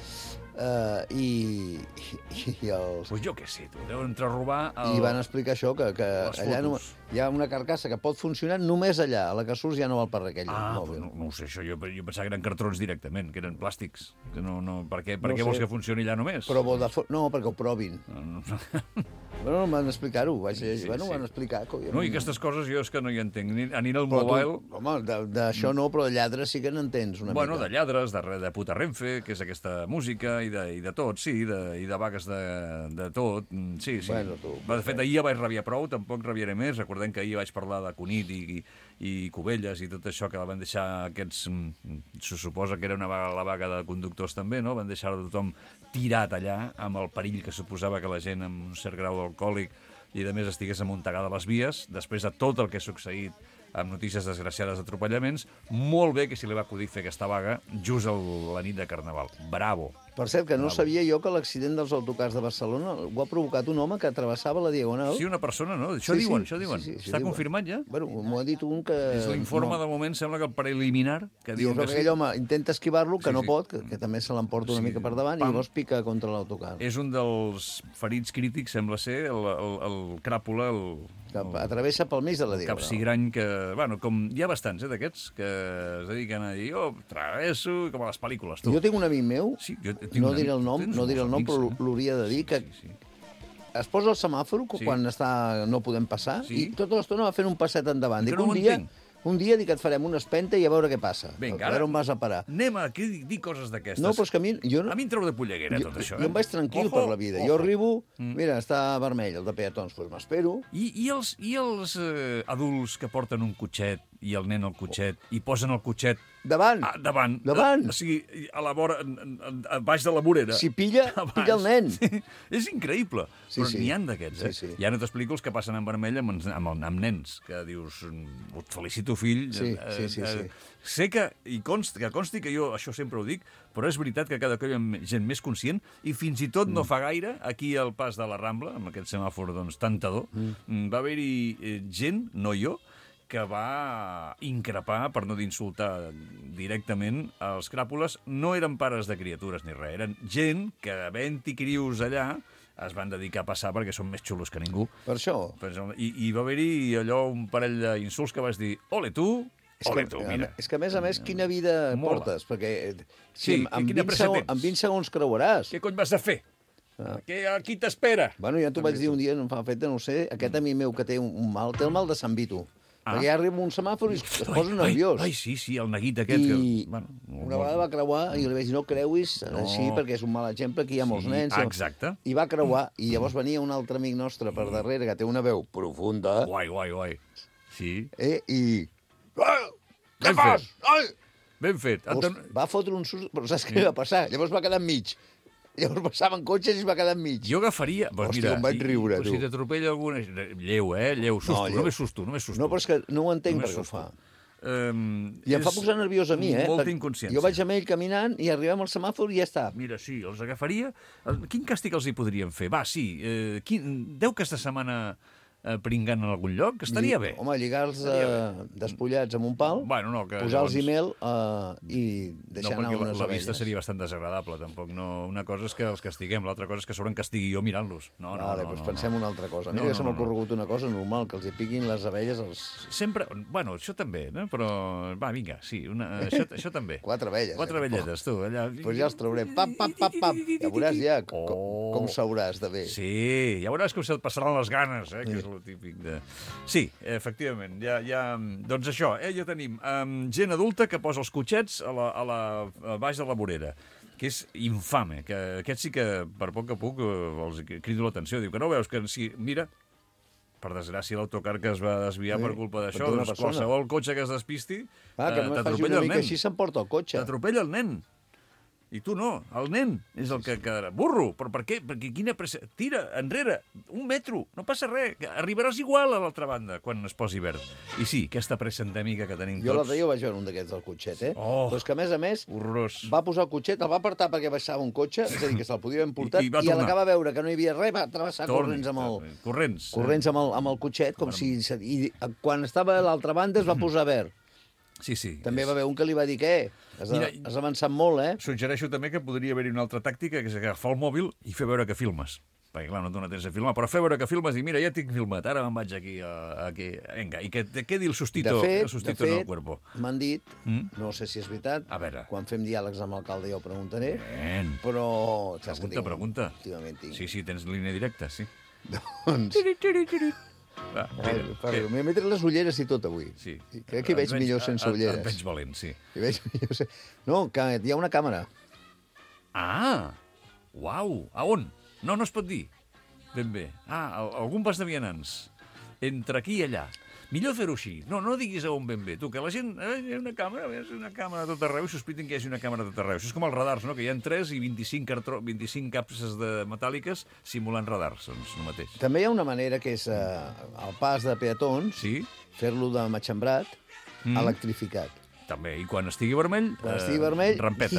i els... Pues jo què sé, tu, deuen entrar a robar... I van explicar això, que les allà fotos. hi ha una carcassa que pot funcionar només allà. A la que surts ja no val per aquell mòbil. No ho sé, això jo pensava que eren cartrons directament, que eren plàstics. Que no, per què No vols sé. que funcioni allà només? Però Vodafone... No, perquè ho provin. No, Bueno, van explicar-ho, vaig llegir. Sí, Bueno, sí. van explicar. no, i aquestes coses jo és que no hi entenc. Ni al Però mobile... home, d'això no, però de lladres sí que n'entens una Bueno, mica. de lladres, de puta Renfe, que és aquesta música, i de tot, sí, i de vagues de tot, sí. Bueno, tu, De fet, ahir ja vaig rabiar prou, tampoc rabiaré més. Recordem que ahir vaig parlar de Cunit i Cubelles i tot això que van deixar aquests... Se suposa que era la vaga de conductors també, no? Van deixar tothom tirat allà, amb el perill que suposava que la gent amb un cert grau d'alcohòlic i a més estigués amuntegada a les vies, després de tot el que ha succeït amb notícies desgraciades d'atropellaments, molt bé que si li va acudir fer aquesta vaga just la nit de Carnaval. Bravo. Per cert, que no sabia jo que l'accident dels autocars de Barcelona ho ha provocat un home que travessava la Diagonal. Sí, una persona, no? Això diuen. Sí, Està confirmat ja? Bueno, m'ho ha dit un que... És l'informe de moment, sembla que el preliminar, que diuen que sí. Aquell home intenta esquivar-lo, que no pot, que també se l'emporta una mica per davant, i llavors pica contra l'autocar. És un dels ferits crítics, sembla ser, el cràpula, Que atravessa pel mig de la Diagonal. capsigrany, que... Bueno, com hi ha bastants, d'aquests, que es dediquen a dir, travesso, com a les pel·lícules, tu. Jo tinc un amic meu, Sí, no diré el nom, però l'hauria de dir, que es posa el semàfor quan no podem passar i tota l'estona va fent un passet endavant. Dic, un dia dic que et farem una espenta i a veure què passa. Vinga, a veure on vas a parar. Anem a dir coses d'aquestes. No, però és que a mi... A mi em treu de polleguera tot això. Jo em vaig tranquil per la vida. Jo arribo, mira, està vermell, el de peatons, doncs m'espero. I els adults que porten un cotxet i el nen al cotxet i posen el cotxet davant. O sigui, a la vora, a baix de la vorera. Si pilla el nen. Sí. És increïble. Però n'hi ha d'aquests, Sí. Ja no t'explico els que passen en vermell amb nens, que dius, et felicito, fill. Sí. Sé que consti que jo això sempre ho dic, però és veritat que cada cop hi ha gent més conscient i fins i tot no fa gaire, aquí al pas de la Rambla, amb aquest semàfor tentador, va haver-hi gent, no jo, que va increpar, per no dir insultar directament, els cràpules. No eren pares de criatures ni res, eren gent que, havent-hi crios allà, es van dedicar a passar perquè són més xulos que ningú. Per això. I va haver-hi allò un parell d'insults que vas dir, ole tu, mira. És que, a més, quina vida portes? Perquè en 20 segons creuaràs. Què cony vas a fer? Qui t'espera? Bueno, ja t'ho vaig dir un dia, no fa feta, no ho sé, aquest amic meu que té un mal, té el mal de Sant Vito. Perquè ja arriba un semàfor i es posa nerviós. Sí, el neguit aquest. I una vegada va creuar i li vaig dir, no creuis així, perquè és un mal exemple, aquí hi ha molts nens. Exacte. I va creuar, i llavors venia un altre amic nostre per darrere, que té una veu profunda. Guai. Sí. I... Què fas? Ben fet. Va fotre un susto, però saps què va passar? Llavors va quedar enmig. Llavors passaven cotxes i es va quedar enmig. Jo agafaria... Hòstia, em vaig riure, tu. Si t'atropella alguna... Lleu, susto, només susto. No, però és que no ho entenc per què ho fa. I em fa posar nerviós a mi, Molta inconsciència. Jo vaig amb ell caminant i arribem al semàfor i ja està. Mira, sí, els agafaria... Quin càstig els hi podríem fer? Va, sí, deu aquesta setmana pringant en algun lloc, estaria bé. Home, lligar-los despullats amb un pal, posar-los mel i deixar anar unes abelles. La vista seria bastant desagradable, tampoc. Una cosa és que els castiguem, l'altra cosa és que sobre castigui jo mirant-los. Doncs pensem una altra cosa. Mira que se m'ha ocorregut una cosa normal, que els hi piquin les abelles als... Sempre, bueno, això també, no? Però, va, vinga, sí, això també. 4 abelles. 4 abelletes, tu, allà. Doncs ja els traurem. Pam. Ja veuràs ja com sauràs de bé. Sí, ja veuràs com se't passaran les ganes, que és típic de... Sí, efectivament, doncs això, ja tenim gent adulta que posa els cotxets a baix de la vorera, que és infame, que aquest sí que per poc a poc els crido l'atenció, diu que no veus que si mira, per desgràcia l'autocar que es va desviar per culpa d'això, doncs qualsevol cotxe que es despisti t'atropella el nen. Així s'emporta el cotxe. T'atropella el nen. I tu no, el nen és el que quedarà. Burro, però per què? Perquè quina pressa... Tira, enrere, 1 metro, no passa res. Arribaràs igual a l'altra banda quan es posi verd. I sí, aquesta pressa endèmica que tenim tots... Jo l'altre dia vaig veure un d'aquests del cotxet, Però és que, a més, horrorós. Va posar el cotxet, el va apartar perquè baixava un cotxe, és a dir, que se'l podia haver emportat, i a l'acabar a veure que no hi havia res, va travessar corrents amb el... Corrents amb el cotxet, com si... I quan estava a l'altra banda es va posar verd. Sí. També va haver un que li va dir, què? Has avançat molt, Suggereixo també que podria haver-hi una altra tàctica, que és agafar el mòbil i fer veure que filmes. Perquè, clar, no et dona temps a filmar, però fer veure que filmes i mira, ja tinc filmat, ara me'n vaig aquí. Vinga, i que te quedi el sustito en el cuerpo. M'han dit, no sé si és veritat, quan fem diàlegs amb l'alcalde jo preguntaré, però... Pregunta. Sí, tens línia directa, sí. Doncs... M'he tret les ulleres i tot avui. Sí. Crec que hi veig millor sense ulleres. Et veig valent, sí. No, que hi ha una càmera. Uau! A on? No es pot dir. Ben bé. Algun pas de vianants. Entre aquí i allà. Millor fer-ho així. No diguis a on ben bé. Tu, que la gent... Hi ha una càmera a tot arreu i sospiten que hi hagi una càmera a tot arreu. Això és com els radars, no? Que hi ha 3 i 25 capses metàl·liques simulant radars, doncs, el mateix. També hi ha una manera que és el pas de peatons, fer-lo de matxembrat, electrificat. també. I quan estigui vermell, rampeta,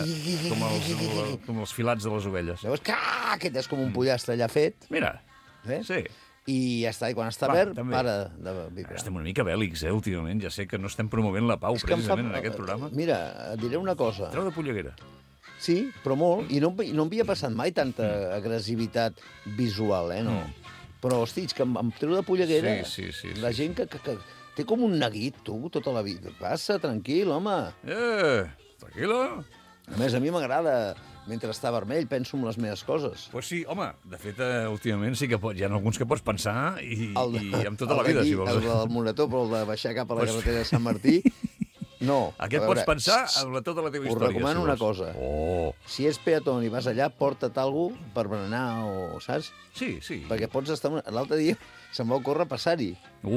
com els filats de les ovelles. Llavors, aquest és com un pollastre allà fet. Mira, sí. I ja està, i quan està verd, també. para de vibrar. Estem una mica bèl·lics, últimament. Ja sé que no estem promovent la pau, precisament, en aquest programa. Mira, et diré una cosa. Treu de polleguera. Sí, però molt. I no em havia passat mai tanta agressivitat visual, no? Però, hosti, que em treu de polleguera la gent que té com un neguit, tu, tota la vida. Passa, tranquil, home. Tranquil·la. A més, a mi m'agrada, mentre està vermell, penso en les meves coses. Pues sí, home, de fet, últimament sí que hi ha alguns que pots pensar i amb tota la vida, si vols. El del Morató, però el de baixar cap a la carretera de Sant Martí, no. Aquest pots pensar amb tota la teva història. Us recomano una cosa. Si ets peatón i vas allà, porta't alguna cosa per berenar o, saps? Sí. Perquè pots estar... L'altre dia se'm va ocórrer passar-hi.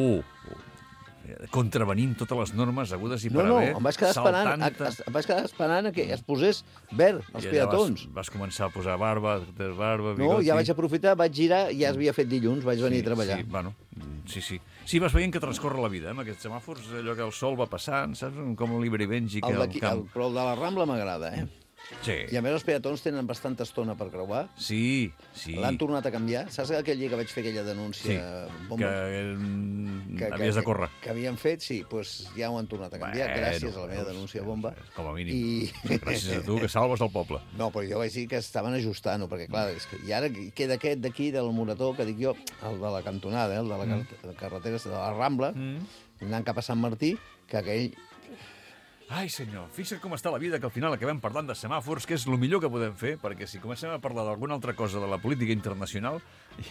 Contravenint totes les normes agudes i per haver. No, em vaig quedar esperant que es posés verd, els peatons. Vas començar a posar barba, bigoti... No, ja vaig aprofitar, vaig girar, ja havia fet dilluns, vaig venir a treballar. Sí. Sí, vas veient que transcorre la vida, amb aquests semàfors, allò que el sol va passant, saps? Com l'Iber i Benji, que el camp... Però el de la Rambla m'agrada, Sí. I a més els peatons tenen bastanta estona per creuar. Sí. L'han tornat a canviar. Saps aquell dia que vaig fer aquella denúncia? Que havies de córrer. Que havien fet, sí, doncs ja ho han tornat a canviar, gràcies a la meva denúncia bomba. Com a mínim. Gràcies a tu, que salves el poble. No, però jo vaig dir que estaven ajustant-ho, perquè clar, i ara queda aquest d'aquí, del Morató, que dic jo, el de la cantonada, el de la carretera de la Rambla, anant cap a Sant Martí, que aquell... Ai, senyor, fixa't com està la vida, que al final acabem parlant de semàfors, que és el millor que podem fer, perquè si comencem a parlar d'alguna altra cosa de la política internacional,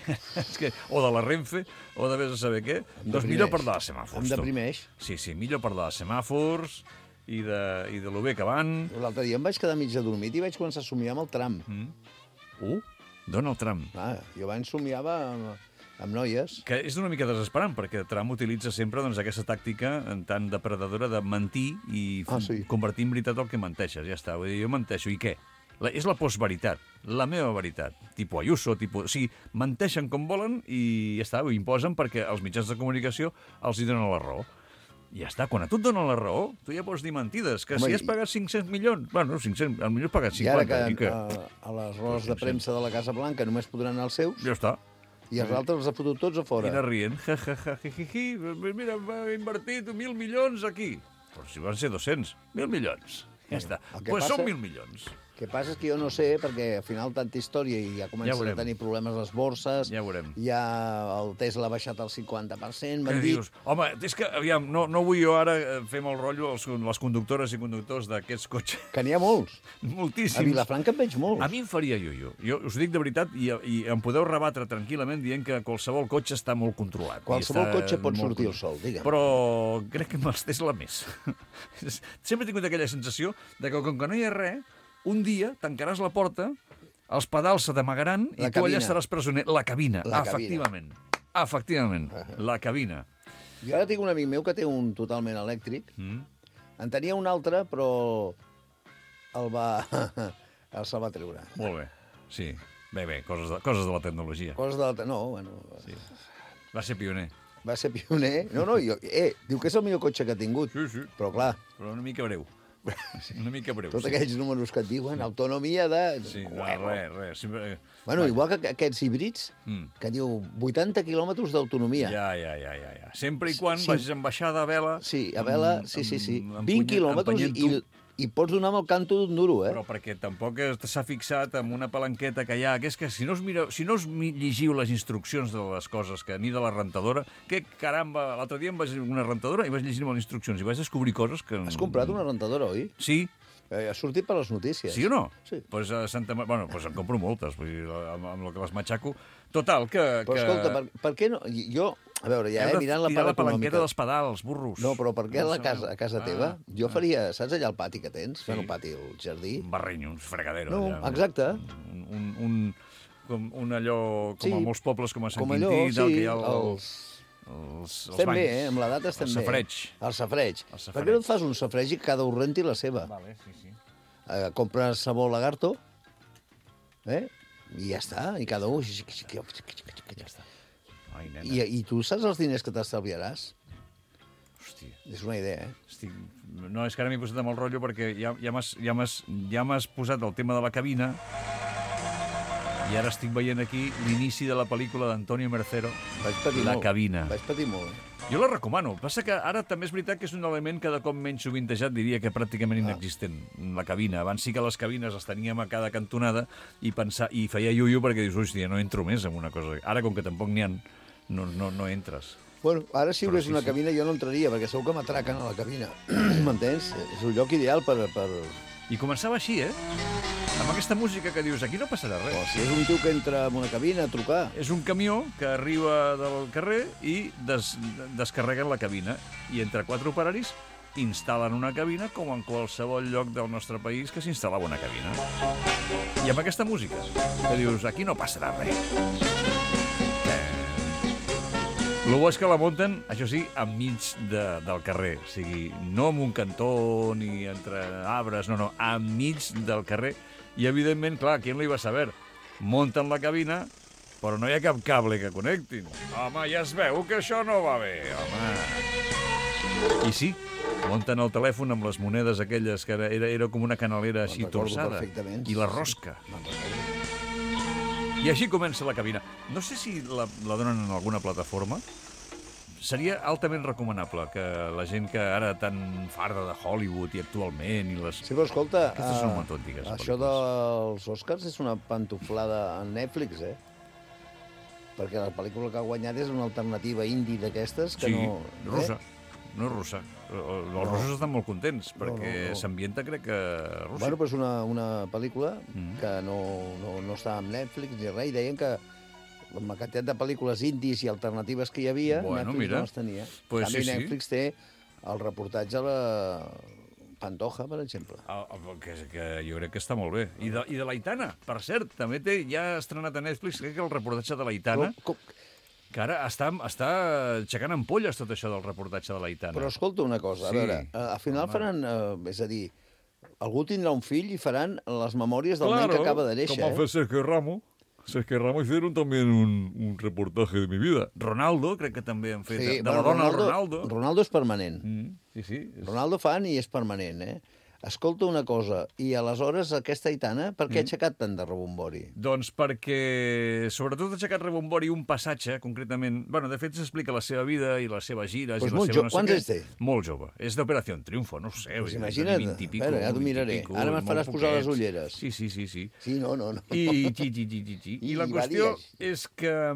o de la Renfe, o de vés a saber què, doncs millor parlar de semàfors. Em deprimeix. Sí, millor parlar de semàfors i de lo bé que van. L'altre dia em vaig quedar mig adormit i vaig començar a somiar amb el tram. Donald Trump. Jo abans somiava amb noies. Que és una mica desesperant, perquè Trump utilitza sempre aquesta tàctica tan depredadora de mentir i convertir en veritat el que menteixes. Ja està, vull dir, jo menteixo. I què? És la postveritat, la meva veritat. Tipo Ayuso, o sigui, menteixen com volen i ja està, ho imposen perquè els mitjans de comunicació els hi donen la raó. I ja està, quan a tu et donen la raó, tu ja pots dir mentides, que si has pagat 500 milions... Bueno, 500, potser has pagat 50. I ara que a les rodes de premsa de la Casa Blanca només podran anar els seus... Ja està. I els altres els ha fotut tots a fora. I anar rient. Mira, m'ha invertit 1.000 milions aquí. Però si van ser 200, 1.000 milions. Ja està. Doncs són 1.000 milions. El que passa és que jo no sé, perquè al final tanta història i ja comencen a tenir problemes les borses. Ja veurem. Ja el Tesla ha baixat al 50%. Què dius? Home, és que, aviam, no vull jo ara fer mal rotllo les conductores i conductors d'aquests cotxes. Que n'hi ha molts. Moltíssims. A Vilafranca en veig molts. A mi em faria jo. Jo us ho dic de veritat i em podeu rebatre tranquil·lament dient que qualsevol cotxe està molt controlat. Qualsevol cotxe pot sortir al sol, digue'm. Però crec que amb els Tesla més. Sempre he tingut aquella sensació de que com que no hi ha res, un dia tancaràs la porta, els pedals se t'amagaran i tu allà estaràs presoner. La cabina, efectivament. Efectivament, la cabina. Jo ara tinc un amic meu que té un totalment elèctric. En tenia un altre, però se'l va treure. Molt bé, sí. Bé, coses de la tecnologia. No, bueno... Sí. Va ser pioner. Va ser pioner. No, diu que és el millor cotxe que ha tingut. Sí. Però clar... Però una mica breu. Una mica breu. Tots aquells números que et diuen, autonomia de... Sí, res. Bueno, igual que aquests híbrids, que diu 80 quilòmetres d'autonomia. Ja. Sempre i quan vagis amb baixada a vela... Sí, a vela, sí. 20 quilòmetres i pots donar amb el canto d'un duro, Però perquè tampoc s'ha fixat en una palanqueta que hi ha, que és que si no llegiu les instruccions de les coses, que ni de la rentadora, que caramba, l'altre dia em vaig a una rentadora i vaig llegir les instruccions i vaig descobrir coses que... Has comprat una rentadora, oi? Sí. Ha sortit per les notícies. Sí o no? Sí. Doncs en compro moltes, vull dir, amb el que les matxaco. Total, que... Però escolta, per què no... Jo, a veure, ja mirant la part econòmica... la palanqueta dels pedals, burros. No, però per què a casa teva? Jo faria, saps allà el pati que tens? Bueno, el pati, el jardí. Un barreny, un fregadero. No, exacte. Un allò, com a molts pobles, com a Sant Quintí, que hi ha estem bé, amb l'edat estem bé. El safreig. Per què no et fas un safreig i cada un renti la seva? Vale, sí. Compres sabó lagarto, i ja està, i cada un... Ja està. I tu saps els diners que t'estalviaràs? Hòstia. És una idea, No, és que ara m'he posat amb el rotllo perquè ja m'has posat el tema de la cabina i ara estic veient aquí l'inici de la pel·lícula d'Antonio Mercero, La cabina. Vaig patir molt. Jo la recomano. Passa que ara també és veritat que és un element cada cop menys sovintejat, diria que pràcticament inexistent, la cabina. Abans sí que les cabines les teníem a cada cantonada i feia iuiu perquè dius, hòstia, no entro més en una cosa. Ara, com que tampoc n'hi ha, no entres. Bueno, ara si obres una cabina jo no entraria, perquè segur que m'atraquen a la cabina. M'entens? És un lloc ideal per... I començava així, amb aquesta música que dius, aquí no passarà res. O si és un tio que entra en una cabina a trucar. És un camió que arriba del carrer i descarreguen la cabina. I entre 4 operaris instal·len una cabina com en qualsevol lloc del nostre país que s'instal·lava una cabina. I amb aquesta música, que dius, aquí no passarà res. El bo és que la munten, això sí, enmig del carrer. O sigui, no en un cantó ni entre arbres, no, enmig del carrer. I, evidentment, clar, qui no hi va saber? Munten la cabina, però no hi ha cap cable que connectin. Home, ja es veu que això no va bé, home. I sí, munten el telèfon amb les monedes aquelles, que era com una canalera així torçada. I la rosca. I així comença la cabina. No sé si la donen en alguna plataforma. Seria altament recomanable que la gent que ara tan farda de Hollywood i actualment... Sí, però escolta, aquestes són molt antigues. Això dels Oscars és una pantoflada en Netflix, Perquè la pel·lícula que ha guanyat és una alternativa indie d'aquestes que no... Sí, russa. No és russa. Els russos estan molt contents, perquè s'ambienta, crec que, a Rússia. Bueno, però és una pel·lícula que no està amb Netflix ni res, i deien que amb la quantitat de pel·lícules indis i alternatives que hi havia, Netflix no les tenia. Pues també Netflix té el reportatge a la Pantoja, per exemple. Que jo crec que està molt bé. I de l'Aitana, per cert, també ja ha estrenat a Netflix, crec que el reportatge de l'Aitana... Que ara està aixecant ampolles tot això del reportatge de l'Aitana. Però escolta una cosa, a veure, al final faran... És a dir, algú tindrà un fill i faran les memòries del nen que acaba de néixer. Com va fer Sergio Ramos. Sergio Ramos hicieron también un reportaje de mi vida. Ronaldo, crec que també han fet. Sí, de la dona Ronaldo. Ronaldo és permanent. Sí. Ronaldo fan i és permanent, Escolta una cosa, i aleshores aquesta Aitana, per què ha aixecat tant de rebombori? Doncs perquè, sobretot, ha aixecat rebombori un passatge, concretament... Bueno, de fet, s'explica la seva vida i les seves gires i la seva no sé què. Quants anys té? Molt jove. És d'Operació Triunfo, no ho sé. Pues imagina't. Bueno, ja t'ho miraré. Ara me'n faràs posar les ulleres. Sí. Sí, no. I la qüestió és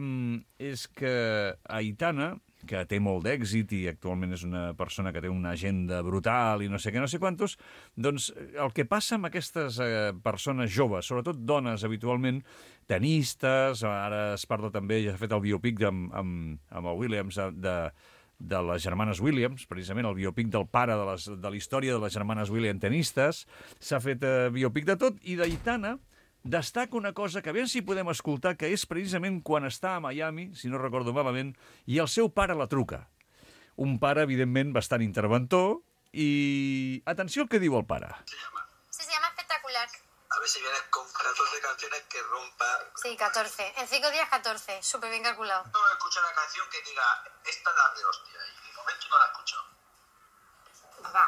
que Aitana, que té molt d'èxit i actualment és una persona que té una agenda brutal i no sé què, no sé quantos, doncs el que passa amb aquestes persones joves, sobretot dones habitualment, tenistes, ara es parla també, ja s'ha fet el biopic amb el Williams, de les germanes Williams, precisament el biopic del pare de la història de les germanes Williams tenistes, s'ha fet biopic de tot, i d'Aitana destaca una cosa que aviam si podem escoltar, que és precisament quan està a Miami, si no recordo malament, i el seu pare la truca. Un pare, evidentment, bastant interventor, i atenció al que diu el pare. Sí, se llama Espectacular. A ver si vienes con 14 canciones que rompa... Sí, 14. En 5 días 14. Súper bien calculado. No escucho una canción que diga, esta es la de hostia, y de momento no la escucho. Va.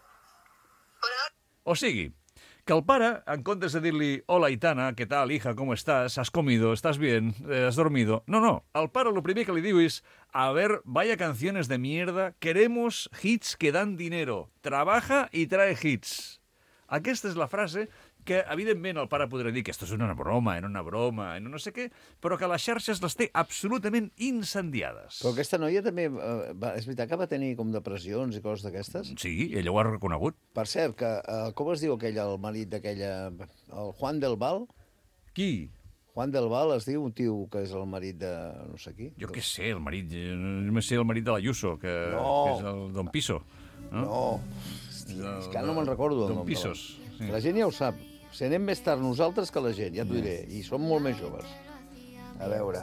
O sigui, que el pare, en comptes de dir-li «Hola, Aitana, ¿qué tal, hija, cómo estás? ¿Has comido? ¿Estás bien? ¿Has dormido?» No. El pare lo primer que li diu és «A ver, vaya canciones de mierda, queremos hits que dan dinero. Trabaja y trae hits». Aquesta és la frase que, evidentment, el pare podrà dir que esto és una broma, no sé què, però que les xarxes les té absolutament incendiades. Però aquesta noia també, és veritat que va tenir com depressions i coses d'aquestes? Sí, ella ho ha reconegut. Per cert, que, com es diu aquell, el marit d'aquella... El Juan del Val? Qui? Juan del Val es diu un tio que és el marit de no sé qui. Jo què sé, el marit... Només sé el marit de l'Ayuso, que és el Don Piso. No. Hòstia, és que ara no me'n recordo. Don Pisos. Sí. La gent ja ho sap. Si anem més tard nosaltres que la gent, ja t'ho diré. I som molt més joves. A veure...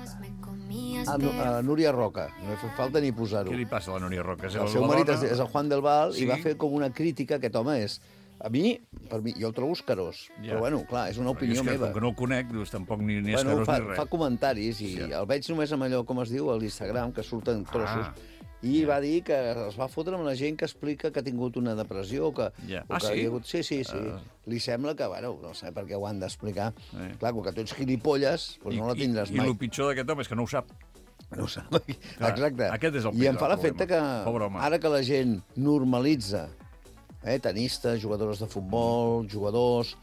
A Núria Roca. No he fet falta ni posar-ho. Què li passa a la Núria Roca? El seu marit és el Juan del Val i va fer com una crítica. Aquest home és... A mi, per mi, jo el trobo escarós. Però, bueno, clar, és una opinió meva. Com que no el conec, doncs tampoc ni escarós ni res. Fa comentaris i el veig només amb allò, com es diu, a l'Instagram, que surten trossos. I va dir que es va fotre amb la gent que explica que ha tingut una depressió, que... Ja. o que Sí? hi ha hagut... Sí. Li sembla que, bueno, no sé per què ho han d'explicar. Clar, com que tu ets gilipolles, doncs no la tindràs mai. I el pitjor d'aquest home és que no ho sap. No ho sap. Exacte. Aquest és el I em fa l'efecte que Pobre home. ara que la gent normalitza tenistes, jugadors de futbol, jugadors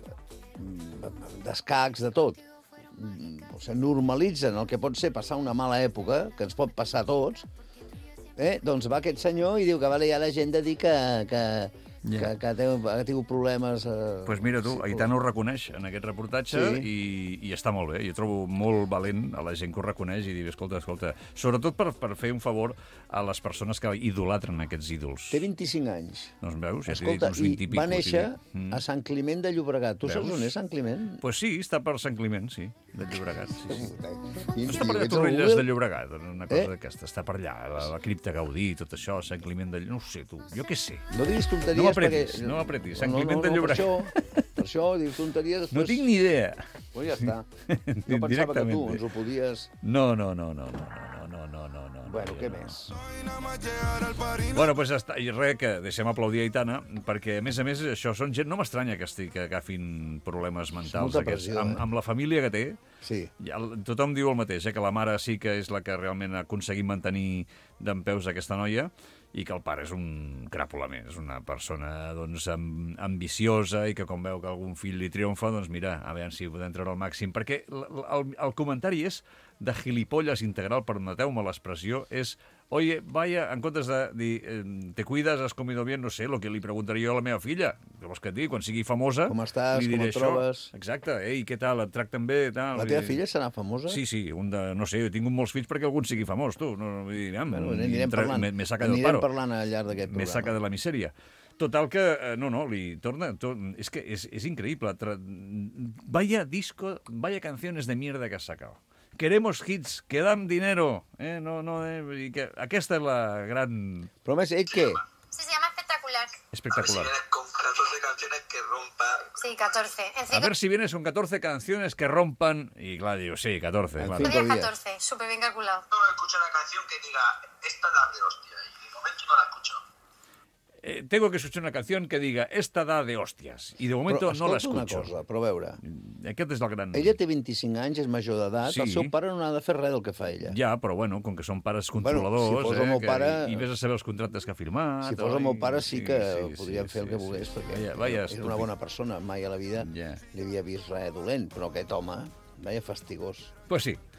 d'escacs, de tot, o sigui, normalitzen el que pot ser passar una mala època, que ens pot passar a tots, doncs va aquest senyor i diu que vale, ja la gent de dir que ha tingut problemes... Doncs mira tu, Aitana ho reconeix en aquest reportatge i està molt bé. Jo trobo molt valent a la gent que ho reconeix i diu, escolta, sobretot per fer un favor a les persones que idolatren aquests ídols. Té 25 anys. Doncs veus, ja escolta, uns 20 i pico. Va néixer a Sant Climent de Llobregat. Tu saps on és Sant Climent? Pues sí, està per Sant Climent, sí, de Llobregat. Sí. I Està per allà a Torrelles de Llobregat, una cosa d'aquesta. Està per allà, la cripta Gaudí, tot això, Sant Climent de Llobregat. No ho sé, tu, jo què sé. No diguis tonteries no apretis, Sant Climent de Llobregat. Per això, dius tonteries... Després... No tinc ni idea. Pues ja està. Jo pensava que tu ens ho podies... No. Bueno, què més? Bueno, doncs ja està. I res, que deixem aplaudir Aitana, perquè, a més, això són gent... No m'estranya que agafin problemes mentals aquests. Amb la família que té, tothom diu el mateix, que la mare sí que és la que realment ha aconseguit mantenir dempeus aquesta noia, i que el pare és un cràpula més, una persona doncs, ambiciosa i que quan veu que algun fill li triomfa, doncs mira, a veure si podem treure el màxim. Perquè el comentari és de gilipolles integral, permeteu-me l'expressió, és oye, vaya, en comptes de dir te cuidas, has comido bien, no sé, lo que li preguntaria jo a la meva filla. Què vols que et digui? Quan sigui famosa... Com estàs, com et trobes... Exacte, ei, què tal, et tracten bé, tal... La teva filla serà famosa? Sí, no sé, he tingut molts fills perquè algun sigui famós, tu. Anirem parlant al llarg d'aquest programa. Me saca de la misèria. Total que, li torna... És que és increïble. Vaya disco, vaya canciones de mierda que has sacado. Queremos hits, que dan dinero. I que aquesta és la gran... Però més, ell què? Sí, se llama Espectacular. Espectacular. A ver si vienes con 14 canciones que rompan... Sí, 14. A ver si vienes con 14 canciones que rompan... Y claro, digo, sí, 14. En claro. 5 días 14, súper bien calculado. No escucho una canción que diga, esta da de hostia, y de momento no la he escuchado. Tengo que escuchar una canción que diga esta da de hostias y de momento no la escucho. Una cosa, però a veure... Aquest és el gran... Ella té 25 anys, és major d'edat, el seu pare no ha de fer res del que fa ella. Ja, però bueno, com que són pares controladors... Si fos el meu pare... I vés a saber els contractes que ha firmat... Si fos el meu pare sí que podríem fer el que volgués, perquè era una bona persona, mai a la vida li havia vist res dolent, però aquest home, veia fastigós. Pues sí,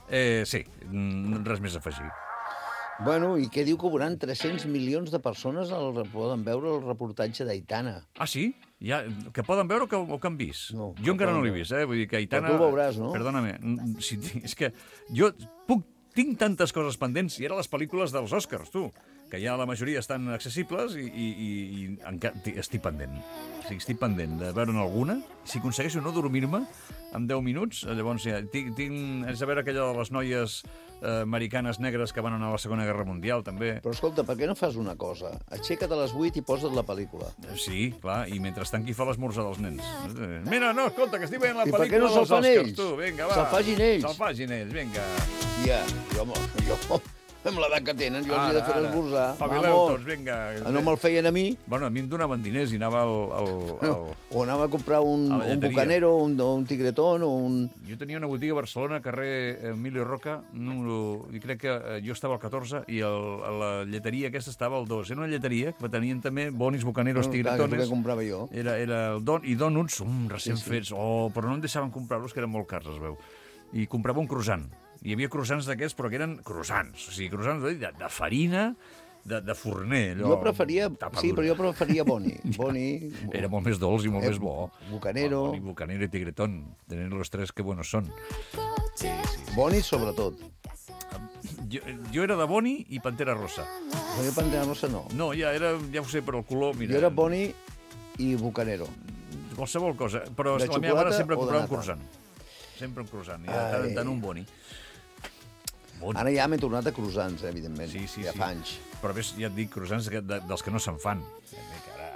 res més a afegir. Bueno, i què diu que veuran 300 milions de persones poden veure el reportatge d'Aitana? Ah, sí? Ja, que poden veure o que han vist? No, jo encara no l'he vist, Vull dir que Aitana... Però tu ho veuràs, no? Perdóname, és que jo tinc tantes coses pendents, i ara les pel·lícules dels Oscars, tu, que ja la majoria estan accessibles i estic pendent. O sigui, estic pendent de veure'n alguna. Si aconsegueixo no dormir-me en 10 minuts, llavors ja tinc... És a veure aquella de les noies americanes negres que van anar a la Segona Guerra Mundial, també. Però escolta, per què no fas una cosa? Aixeca't a les 8 i posa't la pel·lícula. Sí, clar, i mentrestant qui fa l'esmorzar dels nens? Mira, no, escolta, que estic veient la pel·lícula per què no dels Oscars, tu, vinga, va. Se'l facin ells. Se'l facin ells, vinga. Ja, jo amb l'edat que tenen, jo els he de fer esmorzar. Espavileu tots, vinga. No me'l feien a mi. Bueno, a mi em donaven diners i anava o anava a comprar un bucanero, un tigretón o un... Jo tenia una botiga a Barcelona, carrer Emilio Roca, i crec que jo estava al 14 i la lleteria aquesta estava al 2. Era una lleteria que tenien també bonis, bucaneros, tigretones. Que és el que comprava jo. Era el don i donuts, recent fets. Però no em deixaven comprar-los, que eren molt cars, es veu. I comprava un croissant. Hi havia croissants d'aquests, però que eren croissants. O sigui, croissants de farina, de forner. Allò, jo preferia... Sí, però jo preferia Boni. Boni... Era molt més dolç i molt més bo. Bucanero... Bucanero i tigretón. Tenen los tres que buenos són. Sí. Boni, sobretot. Jo era de Boni i Pantera Rosa. Però jo Pantera Rosa no. No, ja ho sé, per el color... Mira, jo era Boni i Bucanero. Qualsevol cosa. Però la meva mare sempre comprava un croissant. Sempre un croissant. I de tant en tant un Boni. Ara ja m'he tornat a croissants, evidentment. Sí. Ja fa anys. Però ves, ja et dic, croissants dels que no se'n fan.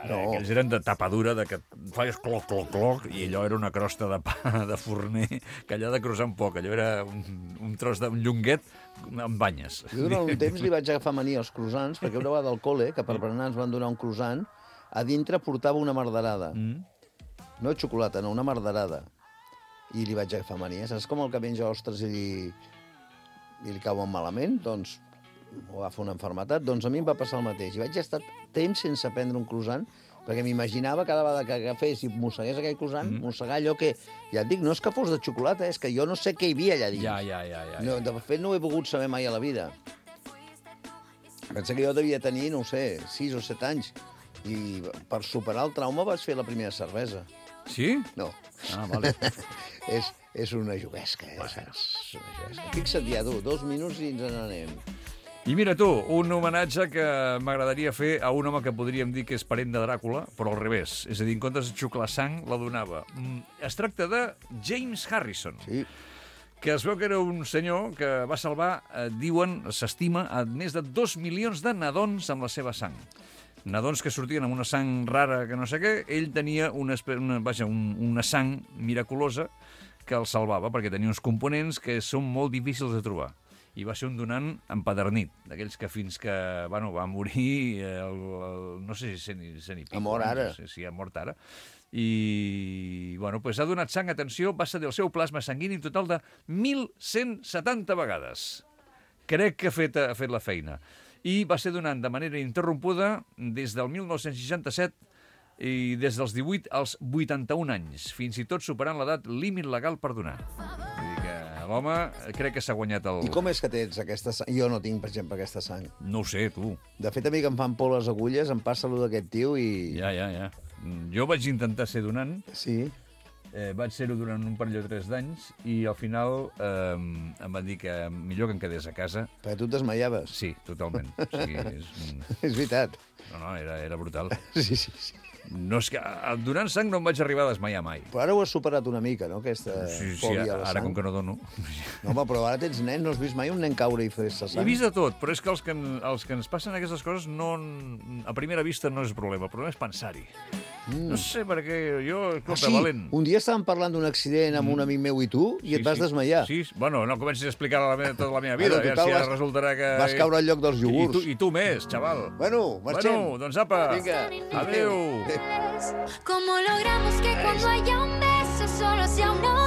Aquells eren de tapadura, de que feies cloc, cloc, cloc, i allò era una crosta de pa de forner, que allà de croissant poc, allò era un tros d'un llonguet amb banyes. Jo durant un temps li vaig agafar mania als croissants, perquè una vegada al col·le, que per berenar ens van donar un croissant, a dintre portava una marderada. No xocolata, no, una marderada. I li vaig agafar mania. Saps com el que menja ostres i li cauen malament? Doncs o agafa una enfermetat, doncs a mi em va passar el mateix. I vaig estar temps sense prendre un croissant, perquè m'imaginava cada vegada que agafés i mossegués aquell croissant, mossegar allò que... Ja et dic, no és que fos de xocolata, és que jo no sé què hi havia allà dins. Ja. No, de fet, no ho he pogut saber mai a la vida. Pensa que jo devia tenir, no ho sé, 6 o 7 anys. I per superar el trauma vaig fer la primera cervesa. Sí? No. Ah, vale. És una juguesca, saps? És una juguesca. Fixa't ja, tu, 2 minuts i ens n'anem. I mira tu, un homenatge que m'agradaria fer a un home que podríem dir que és parent de Dràcula, però al revés. És a dir, en comptes de xuclar sang, la donava. Es tracta de James Harrison. Sí. Que es veu que era un senyor que va salvar, diuen, s'estima, a més de 2 milions de nadons amb la seva sang. Nadons que sortien amb una sang rara que no sé què, ell tenia una sang miraculosa que el salvava, perquè tenia uns components que són molt difícils de trobar. I va ser un donant empadernit, d'aquells que fins que va morir, no sé si se n'hi pica. Ha mort ara. Sí, ha mort ara. I, ha donat sang, atenció, va cedir el seu plasma sanguini un total de 1.170 vegades. Crec que ha fet la feina. I va ser donant de manera interrompuda des del 1967 i des dels 18 als 81 anys, fins i tot superant l'edat límit legal per donar. Vull dir que l'home crec que s'ha guanyat el... I com és que tens aquesta sang? Jo no tinc, per exemple, aquesta sang. No ho sé, tu. De fet, a mi que em fan por les agulles, em passa allò d'aquest tio i... Ja. Jo vaig intentar ser donant. Sí. Vaig ser-ho durant un parell o 3 d'anys i al final em van dir que millor que em quedés a casa. Perquè tu et desmaiaves. Sí, totalment. O sigui, És veritat. No, era brutal. Sí. No, és que donant sang no em vaig arribar a desmaiar mai. Però ara ho has superat una mica, no?, aquesta fòbia a la sang. Ara com que no dono. No, home, però ara tens nen, no has vist mai un nen caure i fer-se sang? He vist de tot, però és que els que ens passen aquestes coses no, a primera vista no és problema. El problema és pensar-hi. No sé per què jo... Escolta, valent. Un dia estàvem parlant d'un accident amb un amic meu i tu i et vas desmaiar. Sí, bueno, no comencis a explicar tota la meva vida, ja si ara resultarà que... Vas caure al lloc dels iogurts. I tu més, xaval. Bueno, marxem. Bueno, doncs apa. Vinga. Adéu. ¿Cómo logramos que cuando haya un beso solo sea uno?